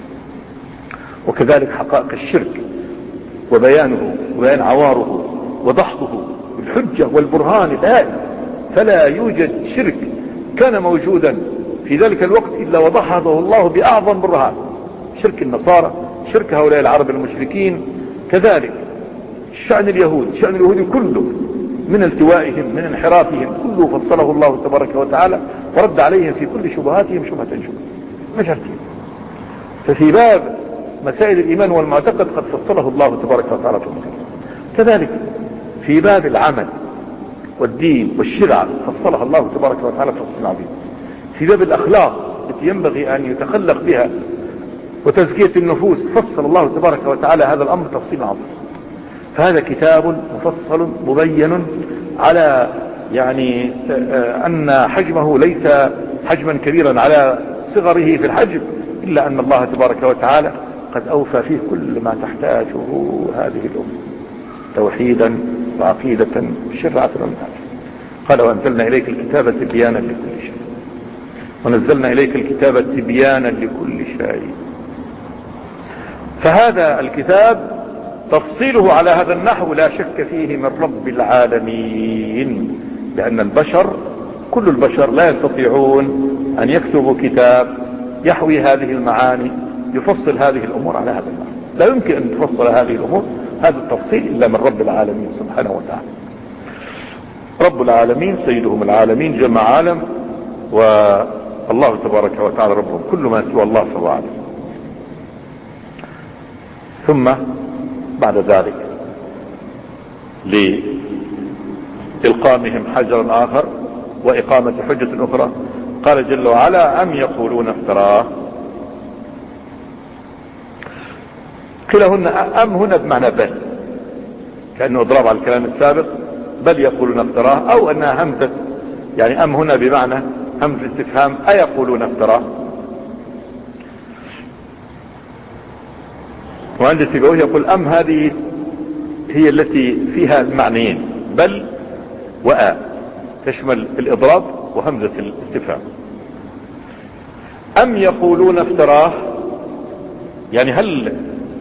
وكذلك حقائق الشرك وبيانه وبيان عواره وضحطه بالحجة والبرهان الآن، فلا يوجد شرك كان موجودا في ذلك الوقت إلا وضحطه الله بأعظم برهان. شرك النصارى، شرك هؤلاء العرب المشركين، كذلك شأن اليهود كله من التوائهم من انحرافهم كله فصله الله تبارك وتعالى ورد عليهم في كل شبهاتهم شبهة مجرتين. ففي باب مسائل الإيمان والمعتقد قد فصله الله تبارك وتعالى تفصيلا. كذلك في باب العمل والدين والشرع فصلها الله تبارك وتعالى تفصيلا عظيما. في باب الأخلاق التي ينبغي أن يتخلق بها وتزكية النفوس فصل الله تبارك وتعالى هذا الأمر تفصيلا عظيما. فهذا كتاب مفصل مبين على يعني أن حجمه ليس حجما كبيرا على صغره في الحجم، إلا أن الله تبارك وتعالى قد أوفى فيه كل ما تحتاجه هذه الأمة توحيدا وعقيدة شرعة ومنهاجا. قال وأنزلنا إليك الكتاب تبيانا لكل شيء ونزلنا إليك الكتاب تبيانا لكل شيء. فهذا الكتاب تفصيله على هذا النحو لا شك فيه من رب العالمين، لأن البشر كل البشر لا يستطيعون أن يكتبوا كتاب يحوي هذه المعاني يفصل هذه الأمور على هذا النحو. لا يمكن أن تفصل هذه الأمور هذا التفصيل إلا من رب العالمين سبحانه وتعالى. رب العالمين سيدهم العالمين جمع عالم، والله تبارك وتعالى ربهم، كل ما سوى الله فهو عالم. ثم بعد ذلك لإلقامهم حجرا آخر وإقامة حجة أخرى قال جل وعلا أم يقولون افتراه. كلاهن أم هنا بمعنى بل، كأنه اضراب على الكلام السابق، بل يقولون افتراه، أو أنها همزة يعني أم هنا بمعنى همزة استفهام أيقولون افتراه. وعند سيبويه يقول أم هذه هي التي فيها المعنيين بل وآ، تشمل الإضراب وهمزة الاستفهام. أم يقولون افتراه يعني هل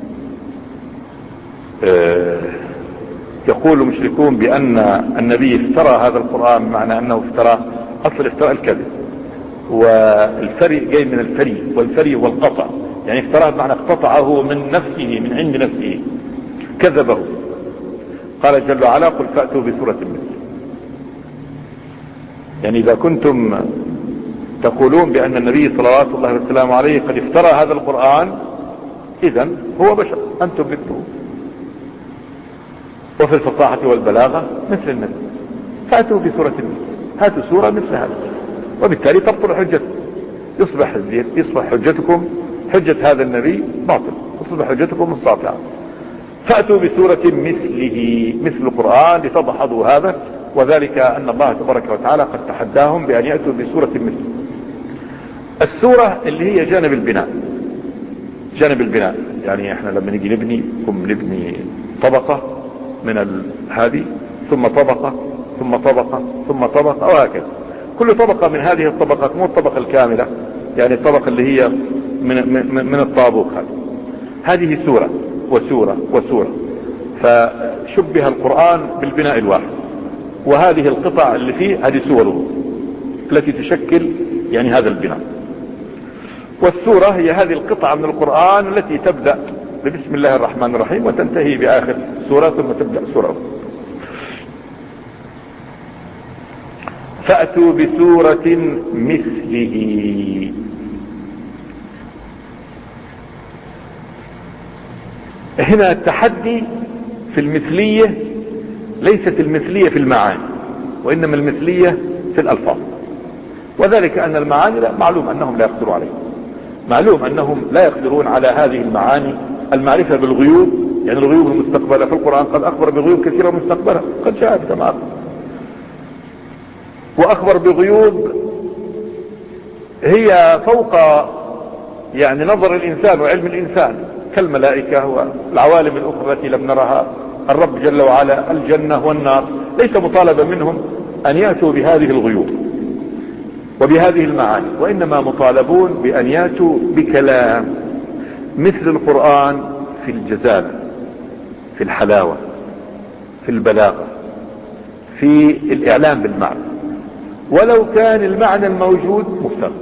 يقول المشركون بأن النبي افترى هذا القرآن بمعنى أنه افترى، أصل افتراء الكذب، والفري جاي من الفري، والفري والقطع، يعني افتراه بمعنى اقتطعه من نفسه من عند نفسه كذبه. قال جل وعلا قل فأتوا بسورة مثله. يعني إذا كنتم تقولون بأن النبي صلى الله عليه وسلم عليه قد افترى هذا القرآن إذن هو بشر أنتم مثله، وفي الفصاحة والبلاغة مثل النبي، فأتوا بسورة مثله، هاتوا سورة مثل هذا، وبالتالي تبطل حجته، يصبح حجتكم حجة هذا النبي باطل، تصبح حجتكم الساطعة. فأتوا بسورة مثله مثل القرآن لتضحضوا هذا، وذلك أن الله تبارك وتعالى قد تحداهم بأن يأتوا بسورة مثله. السورة اللي هي جانب البناء، جانب البناء يعني احنا لما نيجي نبني طبقة من هذه ثم طبقة ثم طبقة ثم طبقة وهكذا، كل طبقة من هذه الطبقات مو الطبقة الكاملة، يعني الطبقة اللي هي من الطابوق هذه سورة وسورة وسورة، فشبه القرآن بالبناء الواحد، وهذه القطع اللي فيه هذه سوره التي تشكل يعني هذا البناء. والسورة هي هذه القطعة من القرآن التي تبدأ بسم الله الرحمن الرحيم وتنتهي بآخر السورة ثم تبدأ سورة. فأتوا بسورة مثله. هنا التحدي في المثلية ليست المثلية في المعاني، وإنما المثلية في الألفاظ، وذلك أن المعاني معلوم أنهم لا يقدرون عليها، معلوم أنهم لا يقدرون على هذه المعاني. المعرفة بالغيوب يعني الغيوب المستقبلة في القرآن قد أخبر بغيوب كثيرة مستقبلة قد جاءت كما أخبر، وأخبر بغيوب هي فوق يعني نظر الإنسان وعلم الإنسان كالملائكة والعوالم الأخرى التي لم نرها. الرب جل وعلا الجنة والنار ليس مطالبا منهم أن يأتوا بهذه الغيوب وبهذه المعاني، وإنما مطالبون بأن يأتوا بكلام مثل القرآن في الجزالة، في الحلاوة، في البلاغة، في الإعلام بالمعنى، ولو كان المعنى الموجود مفترض.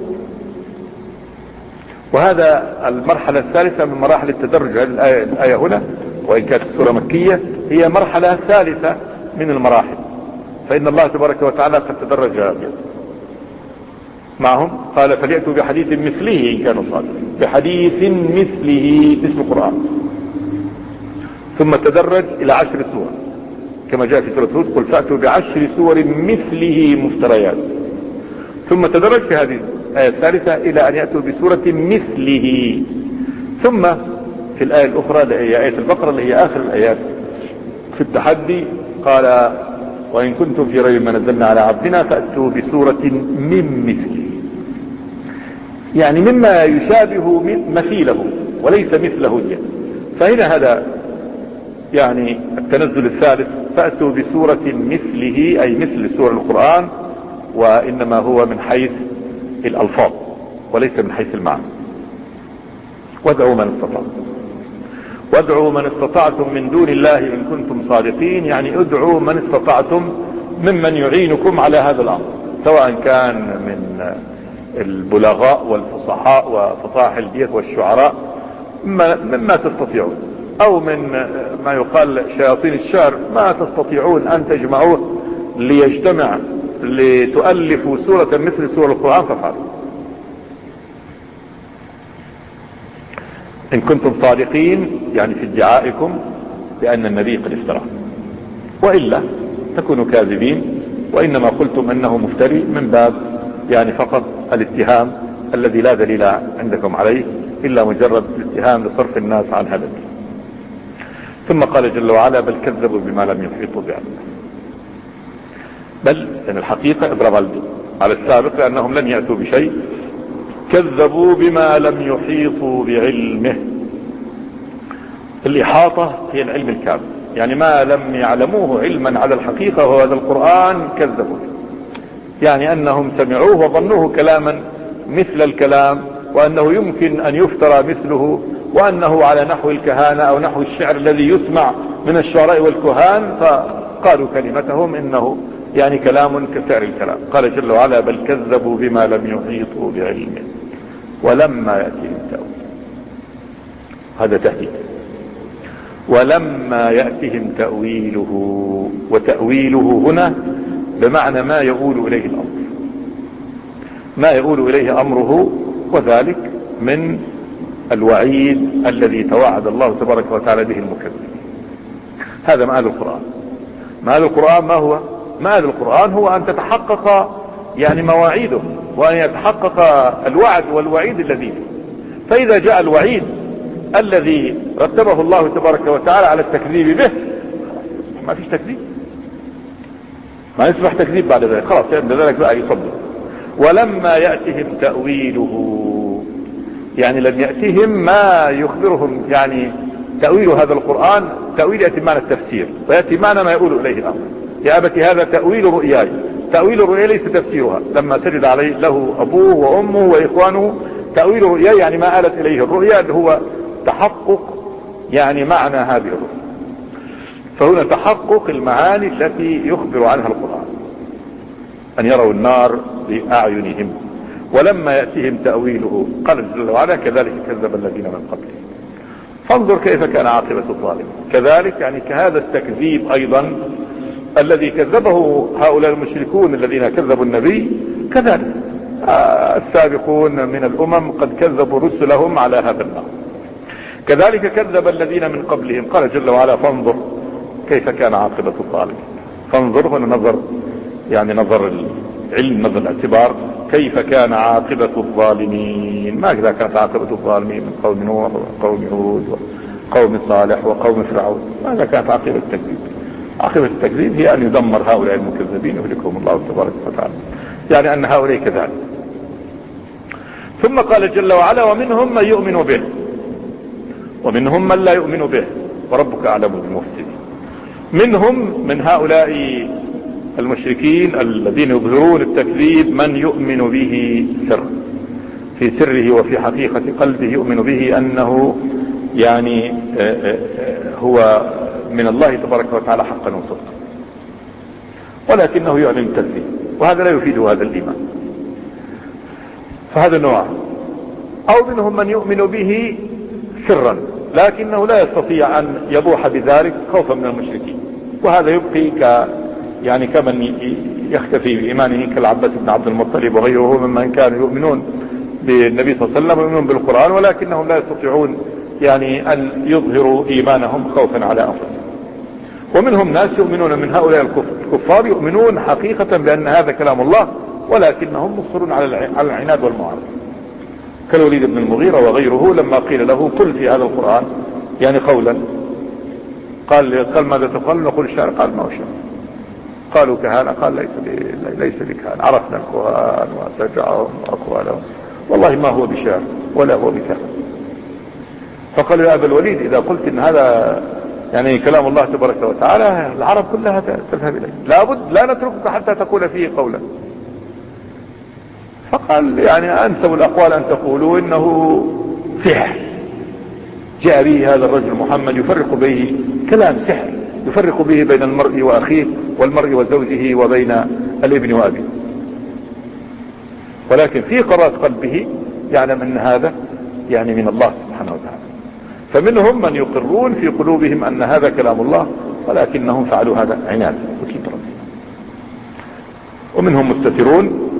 وهذا المرحلة الثالثة من مراحل التدرج. هذه الآية هنا وإن كانت السورة مكية هي مرحلة ثالثة من المراحل، فإن الله تبارك وتعالى قد تدرج معهم، قال فليأتوا بحديث مثله إن كانوا صادقين، بحديث مثله مثل القرآن. ثم تدرج إلى 10 سور كما جاء في سورة هود، قل فأتوا ب10 سور مثله مفتريات. ثم تدرج في هذه الآية الثالثة إلى أن يأتوا بسورة مثله. ثم في الآية الأخرى اللي هي آية البقرة اللي هي آخر الآيات في التحدي، قال وإن كنتم في ريب ما نزلنا على عبدنا فأتوا بسورة من مثله، يعني مما يشابه مثيله وليس مثله. فهنا هذا يعني التنزل الثالث، فأتوا بسورة مثله أي مثل سور القرآن، وإنما هو من حيث الألفاظ وليس من حيث المعنى. وادعوا من استطعتم، وادعوا من استطعتم من دون الله إن كنتم صادقين، يعني ادعوا من استطعتم ممن يعينكم على هذا الأمر، سواء كان من البلغاء والفصحاء وفصاح البيت والشعراء مما تستطيعون، او من ما يقال شياطين الشعر ما تستطيعون ان تجمعوه ليجتمع لتؤلفوا سورة مثل سورة القرآن فافعلوا ان كنتم صادقين، يعني في ادعائكم بان النبي قد افترى، وإلا تكونوا كاذبين، وإنما قلتم انه مفتري من باب يعني فقط الاتهام الذي لا دليل عندكم عليه إلا مجرد الاتهام لصرف الناس عن هذا الدين. ثم قال جل وعلا بل كذبوا بما لم يحيطوا بعلمه. بل يعني الحقيقة اضرب على السابق لأنهم لن يأتوا بشيء، كذبوا بما لم يحيطوا بعلمه. الإحاطة هي العلم الكامل، يعني ما لم يعلموه علما على الحقيقة وهو هذا القرآن كذبوا، يعني أنهم سمعوه وظنوه كلاما مثل الكلام، وأنه يمكن أن يفترى مثله، وأنه على نحو الكهانة أو نحو الشعر الذي يسمع من الشعراء والكهان، فقالوا كلمتهم إنه يعني كلام كسعر الكلام. قال جل وعلا بل كذبوا بما لم يحيطوا بعلمه ولما يأتيهم تأويله. هذا تهديد. ولما يأتهم تأويله، وتأويله هنا بمعنى ما يؤول إليه الأمر، ما يؤول إليه أمره، وذلك من الوعيد الذي توعد الله تبارك وتعالى به المكذب. هذا مآل القرآن. مآل القرآن ما هو؟ مآل القرآن هو أن تتحقق يعني مواعيده، وأن يتحقق الوعد والوعيد الذي فيه. فإذا جاء الوعيد الذي رتبه الله تبارك وتعالى على التكذيب به، ما فيش تكذيب، ما يصبح تكذيب بعد ذلك، خلاص عند ذلك بقى يصدق. ولما يأتهم تأويله، يعني لم يأتهم ما يخبرهم، يعني تأويل هذا القرآن تأويل يأتي معنى التفسير، ويأتي معنى ما يقول إليه الأمر. يا أبت هذا تأويل رؤياي، تأويل الرؤيا ليس تفسيرها، لما سجد عليه له أبوه وأمه وإخوانه، تأويل رؤياي يعني ما آلت إليه الرؤيا اللي هو تحقق يعني معنى هذه الرؤيا. فهنا تحقق المعاني التي يخبر عنها القرآن، أن يروا النار بأعينهم. ولما يأتيهم تأويله قال جل وعلا كذلك كذب الذين من قبلهم فانظر كيف كان عاقبة الظالمين. كذلك يعني كهذا التكذيب أيضا الذي كذبه هؤلاء المشركون الذين كذبوا النبي، كذلك السابقون من الأمم قد كذبوا رسلهم على هذا النحو. كذلك كذب الذين من قبلهم. قال جل وعلا فانظر كيف كان عاقبة الظالمين. فانظر هنا نظر، يعني نظر العلم، نظر الاعتبار، كيف كان عاقبة الظالمين. ما كذا كانت عاقبة الظالمين من قوم نوح وقوم هود وقوم صالح وقوم فرعون، ماذا كانت عاقبة التكذيب؟ عاقبة التكذيب هي أن يدمر هؤلاء المكذبين يهلكهم الله تبارك وتعالى، يعني أن هؤلاء كذلك. ثم قال جل وعلا ومنهم من يؤمن به ومنهم من لا يؤمن به وربك أعلم بالمفسدين. منهم من هؤلاء المشركين الذين يظهرون التكذيب من يؤمن به سر، في سره وفي حقيقة قلبه يؤمن به أنه يعني هو من الله تبارك وتعالى حقا وصدقا، ولكنه يعلن التكذيب، وهذا لا يفيد هذا الإيمان. فهذا نوع. أو منهم من يؤمن به سرا لكنه لا يستطيع أن يبوح بذلك خوفا من المشركين، وهذا يبقي يعني كمن يختفي بإيمانه كالعباس بن عبد المطلب وغيره ممن كانوا يؤمنون بالنبي صلى الله عليه وسلم ويؤمنون بالقرآن، ولكنهم لا يستطيعون يعني أن يظهروا إيمانهم خوفا على أنفسهم. ومنهم ناس يؤمنون من هؤلاء الكفار يؤمنون حقيقة بأن هذا كلام الله، ولكنهم مصرون على العناد والمعارضة، كالوليد بن المغيرة وغيره لما قيل له قل في هذا القرآن يعني قولا، قال ماذا تقول؟ نقول الشعر. قال ما هو شعر. قالوا كهانة. قال ليس بكهانة، عرفنا الكهان وسجعهم وأقوالهم، والله ما هو بشعر ولا هو بكهانة. فقالوا يا أبا الوليد إذا قلت إن هذا يعني كلام الله تبارك وتعالى العرب كلها تذهب إليه، لابد لا نتركك حتى تقول فيه قولا. فقال يعني أنسب الأقوال أن تقولوا إنه سحر جاء به هذا الرجل محمد يفرق به، كلام سحر يفرق به بين المرء وأخيه والمرء وزوجه وبين الابن وأبيه، ولكن في قرارة قلبه يعلم أن هذا يعني من الله سبحانه وتعالى. فمنهم من يقرون في قلوبهم أن هذا كلام الله، ولكنهم فعلوا هذا عناد وكبرا. ومنهم مستترون،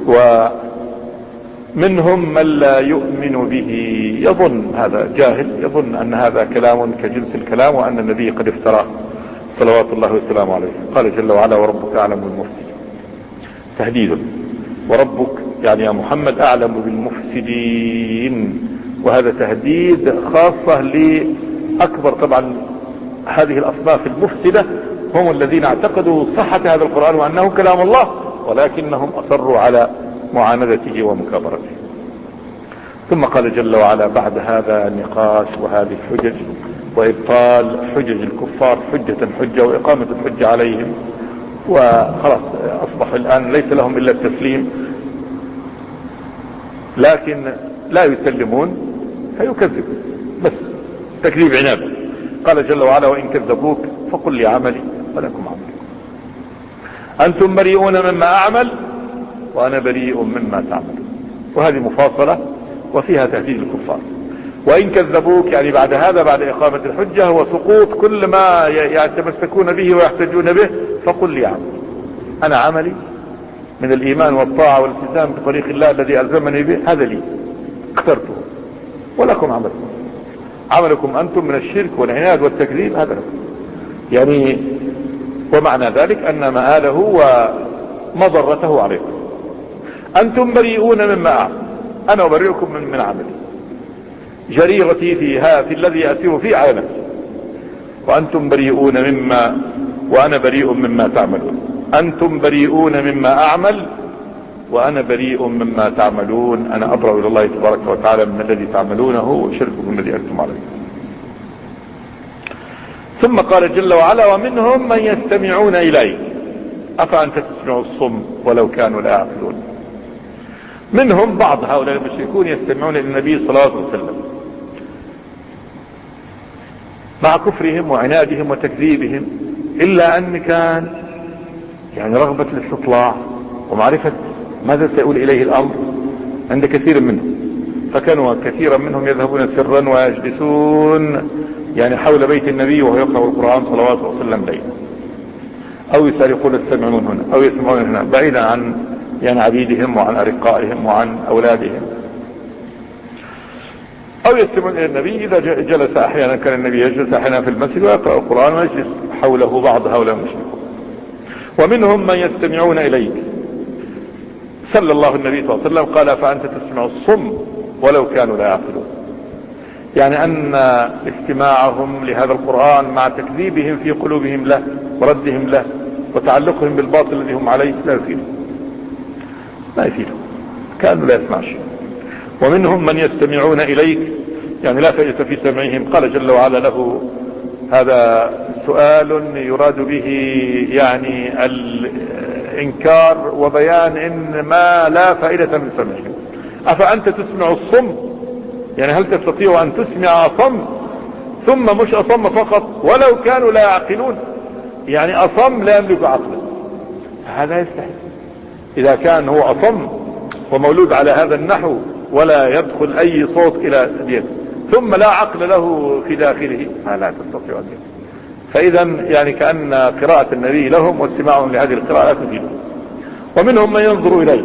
ومنهم من لا يؤمن به، يظن هذا جاهل، يظن أن هذا كلام كجنس الكلام وأن النبي قد افترى صلوات الله وسلامه عليه. قال جل وعلا وربك أعلم بالمفسدين، تهديد، وربك يعني يا محمد أعلم بالمفسدين، وهذا تهديد خاصة لأكبر طبعا هذه الأصناف المفسدة، هم الذين اعتقدوا صحة هذا القرآن وأنه كلام الله، ولكنهم أصروا على معاندته ومكابرته. ثم قال جل وعلا بعد هذا النقاش وهذه الحجج وإبطال حجج الكفار حجة وإقامة الحجة عليهم، وخلاص أصبح الآن ليس لهم إلا التسليم، لكن لا يسلمون فيكذبون بس تكذيب عناد. قال جل وعلا وإن كذبوك فقل لي عملي ولكم عملي أنتم بريئون مما أعمل وأنا بريء مما تعمل. وهذه مفاصلة وفيها تهديد الكفار. وإن كذبوك يعني بعد هذا، بعد إقامة الحجة وسقوط كل ما يتمسكون به ويحتجون به، فقل لي عملي، أنا عملي من الإيمان والطاعة والالتزام بطريق الله الذي ألزمني به هذا لي اخترته، ولكم عملكم، عملكم أنتم من الشرك والعناد والتكذيب هذا لكم. يعني ومعنى ذلك أن مآله ومضرته عليكم. أنتم بريئون مما أعمل، أنا أبرئكم من عملي، جريرتي في الذي أسير فيه على نفسي، وأنتم بريئون مما وأنا بريء مما تعملون. أنتم بريئون مما أعمل وأنا بريء مما تعملون، أنا أبرأ إلى الله تبارك وتعالى من الذي تعملونه وشرككم الذي أنتم عليه. ثم قال جل وعلا ومنهم من يستمعون إليك أفأنت تسمع الصم ولو كانوا لا يعقلون. منهم بعض هؤلاء المشركون يستمعون للنبي صلى الله عليه وسلم مع كفرهم وعنادهم وتكذيبهم، إلا أن كان يعني رغبة الاستطلاع ومعرفة ماذا سيؤول إليه الأمر عند كثير منهم، فكانوا كثيرا منهم يذهبون سرا ويجلسون يعني حول بيت النبي وهو يقرأ القرآن صلوات وسلم ليلا، أو يسارقون السمع من هنا أو يسمعون هنا، بعيدا عن يعني عبيدهم وعن أرقائهم وعن أولادهم، أو يستمعون إلى النبي إذا جلس أحيانا، كان النبي يجلس أحيانا في المسجد ويقرأ القرآن ويجلس حوله بعض هؤلاء المشركون. ومنهم من يستمعون إليك صلى الله النبي صلى الله عليه وسلم قال فأنت تسمع الصم ولو كانوا لا يعقلون، يعني أن استماعهم لهذا القرآن مع تكذيبهم في قلوبهم له وردهم له وتعلقهم بالباطل الذي هم عليه لا يفيدهم، كانوا لا يسمع شيء. ومنهم من يستمعون إليك يعني لا فائدة في سمعهم. قال جل وعلا له هذا سؤال يراد به يعني الإنكار وبيان إن ما لا فائدة من سمعهم. أفأنت تسمع الصم، يعني هل تستطيع أن تسمع أصم؟ ثم مش أصم فقط ولو كانوا لا يعقلون، يعني أصم لا يملك عقلا، هذا يستحيل. إذا كان هو أصم ومولود على هذا النحو ولا يدخل أي صوت إلى ثديته ثم لا عقل له في داخله، لا تستطيع أن يفهم. فإذا يعني كأن قراءة النبي لهم واستماعهم لهذه القراءة لا تفيدهم. ومنهم من ينظر إليه،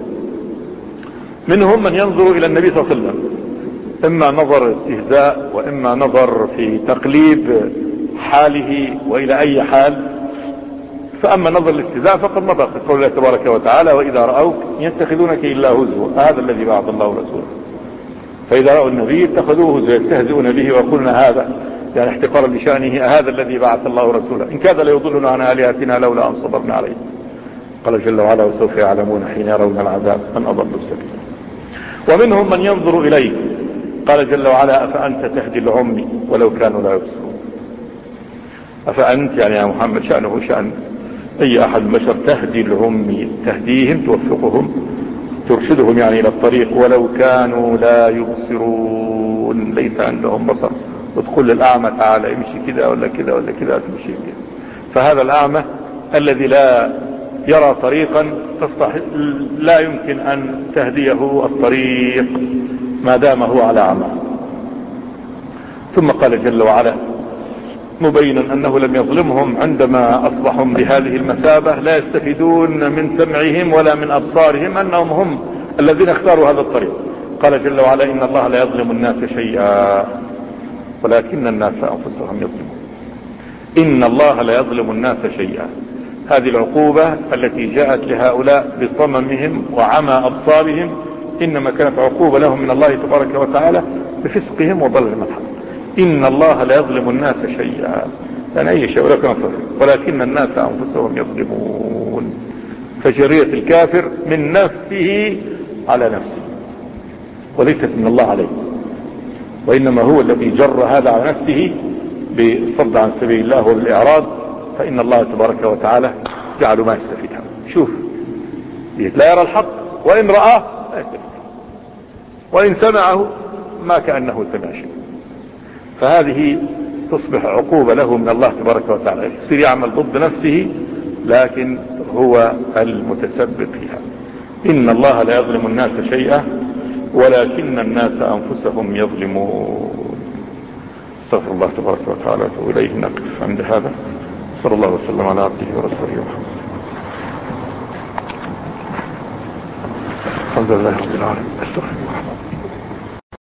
منهم من ينظر إلى النبي صلى الله عليه وسلم إما نظر استهزاء وإما نظر في تقليب حاله وإلى أي حال. فأما نظر الاستهزاء فقد مضى قول الله تبارك وتعالى وإذا رأوك يتخذونك إلا هزوا، هذا الذي بعث الله رسوله. فإذا رأوا النبي اتخذوه هزوا يستهزئون به ويقولون هذا يعني احتقارا لشأنه هذا الذي بعث الله رسوله إن كاد ليضلنا عن آلهتنا لولا أن صبرنا عليه. قال جل وعلا وسوف يعلمون حين يرون العذاب من أضل السبيل. ومنهم من ينظر إليه، قال جل وعلا أفأنت تهدي العمي ولو كانوا لا يبصرون. أفأنت يعني يا محمد شأنه شأن أي أحد البشر تهدي العمي، تهديهم توفقهم ترشدهم يعني إلى الطريق ولو كانوا لا يبصرون، ليس عندهم بصر. وتقول للأعمى تعالى امشي كذا ولا كذا ولا كذا تمشي كذا. فهذا الأعمى الذي لا يرى طريقا لا يمكن أن تهديه الطريق ما دام هو على عمى. ثم قال جل وعلا مبينا أنه لم يظلمهم عندما أصبحوا بهذه المثابة لا يستفيدون من سمعهم ولا من أبصارهم أنهم هم الذين اختاروا هذا الطريق. قال جل وعلا إن الله لا يظلم الناس شيئا ولكن الناس أنفسهم يظلمون. إن الله لا يظلم الناس شيئا، هذه العقوبة التي جاءت لهؤلاء بصممهم وعمى أبصارهم إنما كانت عقوبة لهم من الله تبارك وتعالى بفسقهم وضلهم الحق. إن الله لا يظلم الناس شيئا يعني أي شيء ولكن الناس أنفسهم يظلمون. فجرية الكافر من نفسه على نفسه وليست من الله عليه، وإنما هو الذي جر هذا على نفسه بالصد عن سبيل الله وبالإعراض. فإن الله تبارك وتعالى جعل ما يستفيدها. شوف لا يرى الحق وإن رآه لا يستفيد، وإن سمعه ما كأنه سمع شيء. فهذه تصبح عقوبة له من الله تبارك وتعالى، يصير يعمل ضد نفسه لكن هو المتسبب فيها. إن الله لا يظلم الناس شيئا ولكن الناس أنفسهم يظلمون. استغفر الله تبارك وتعالى وإليه نقف عند هذا. صلى الله وسلم على عبده ورسوله محمد. الحمد لله رب العالمين.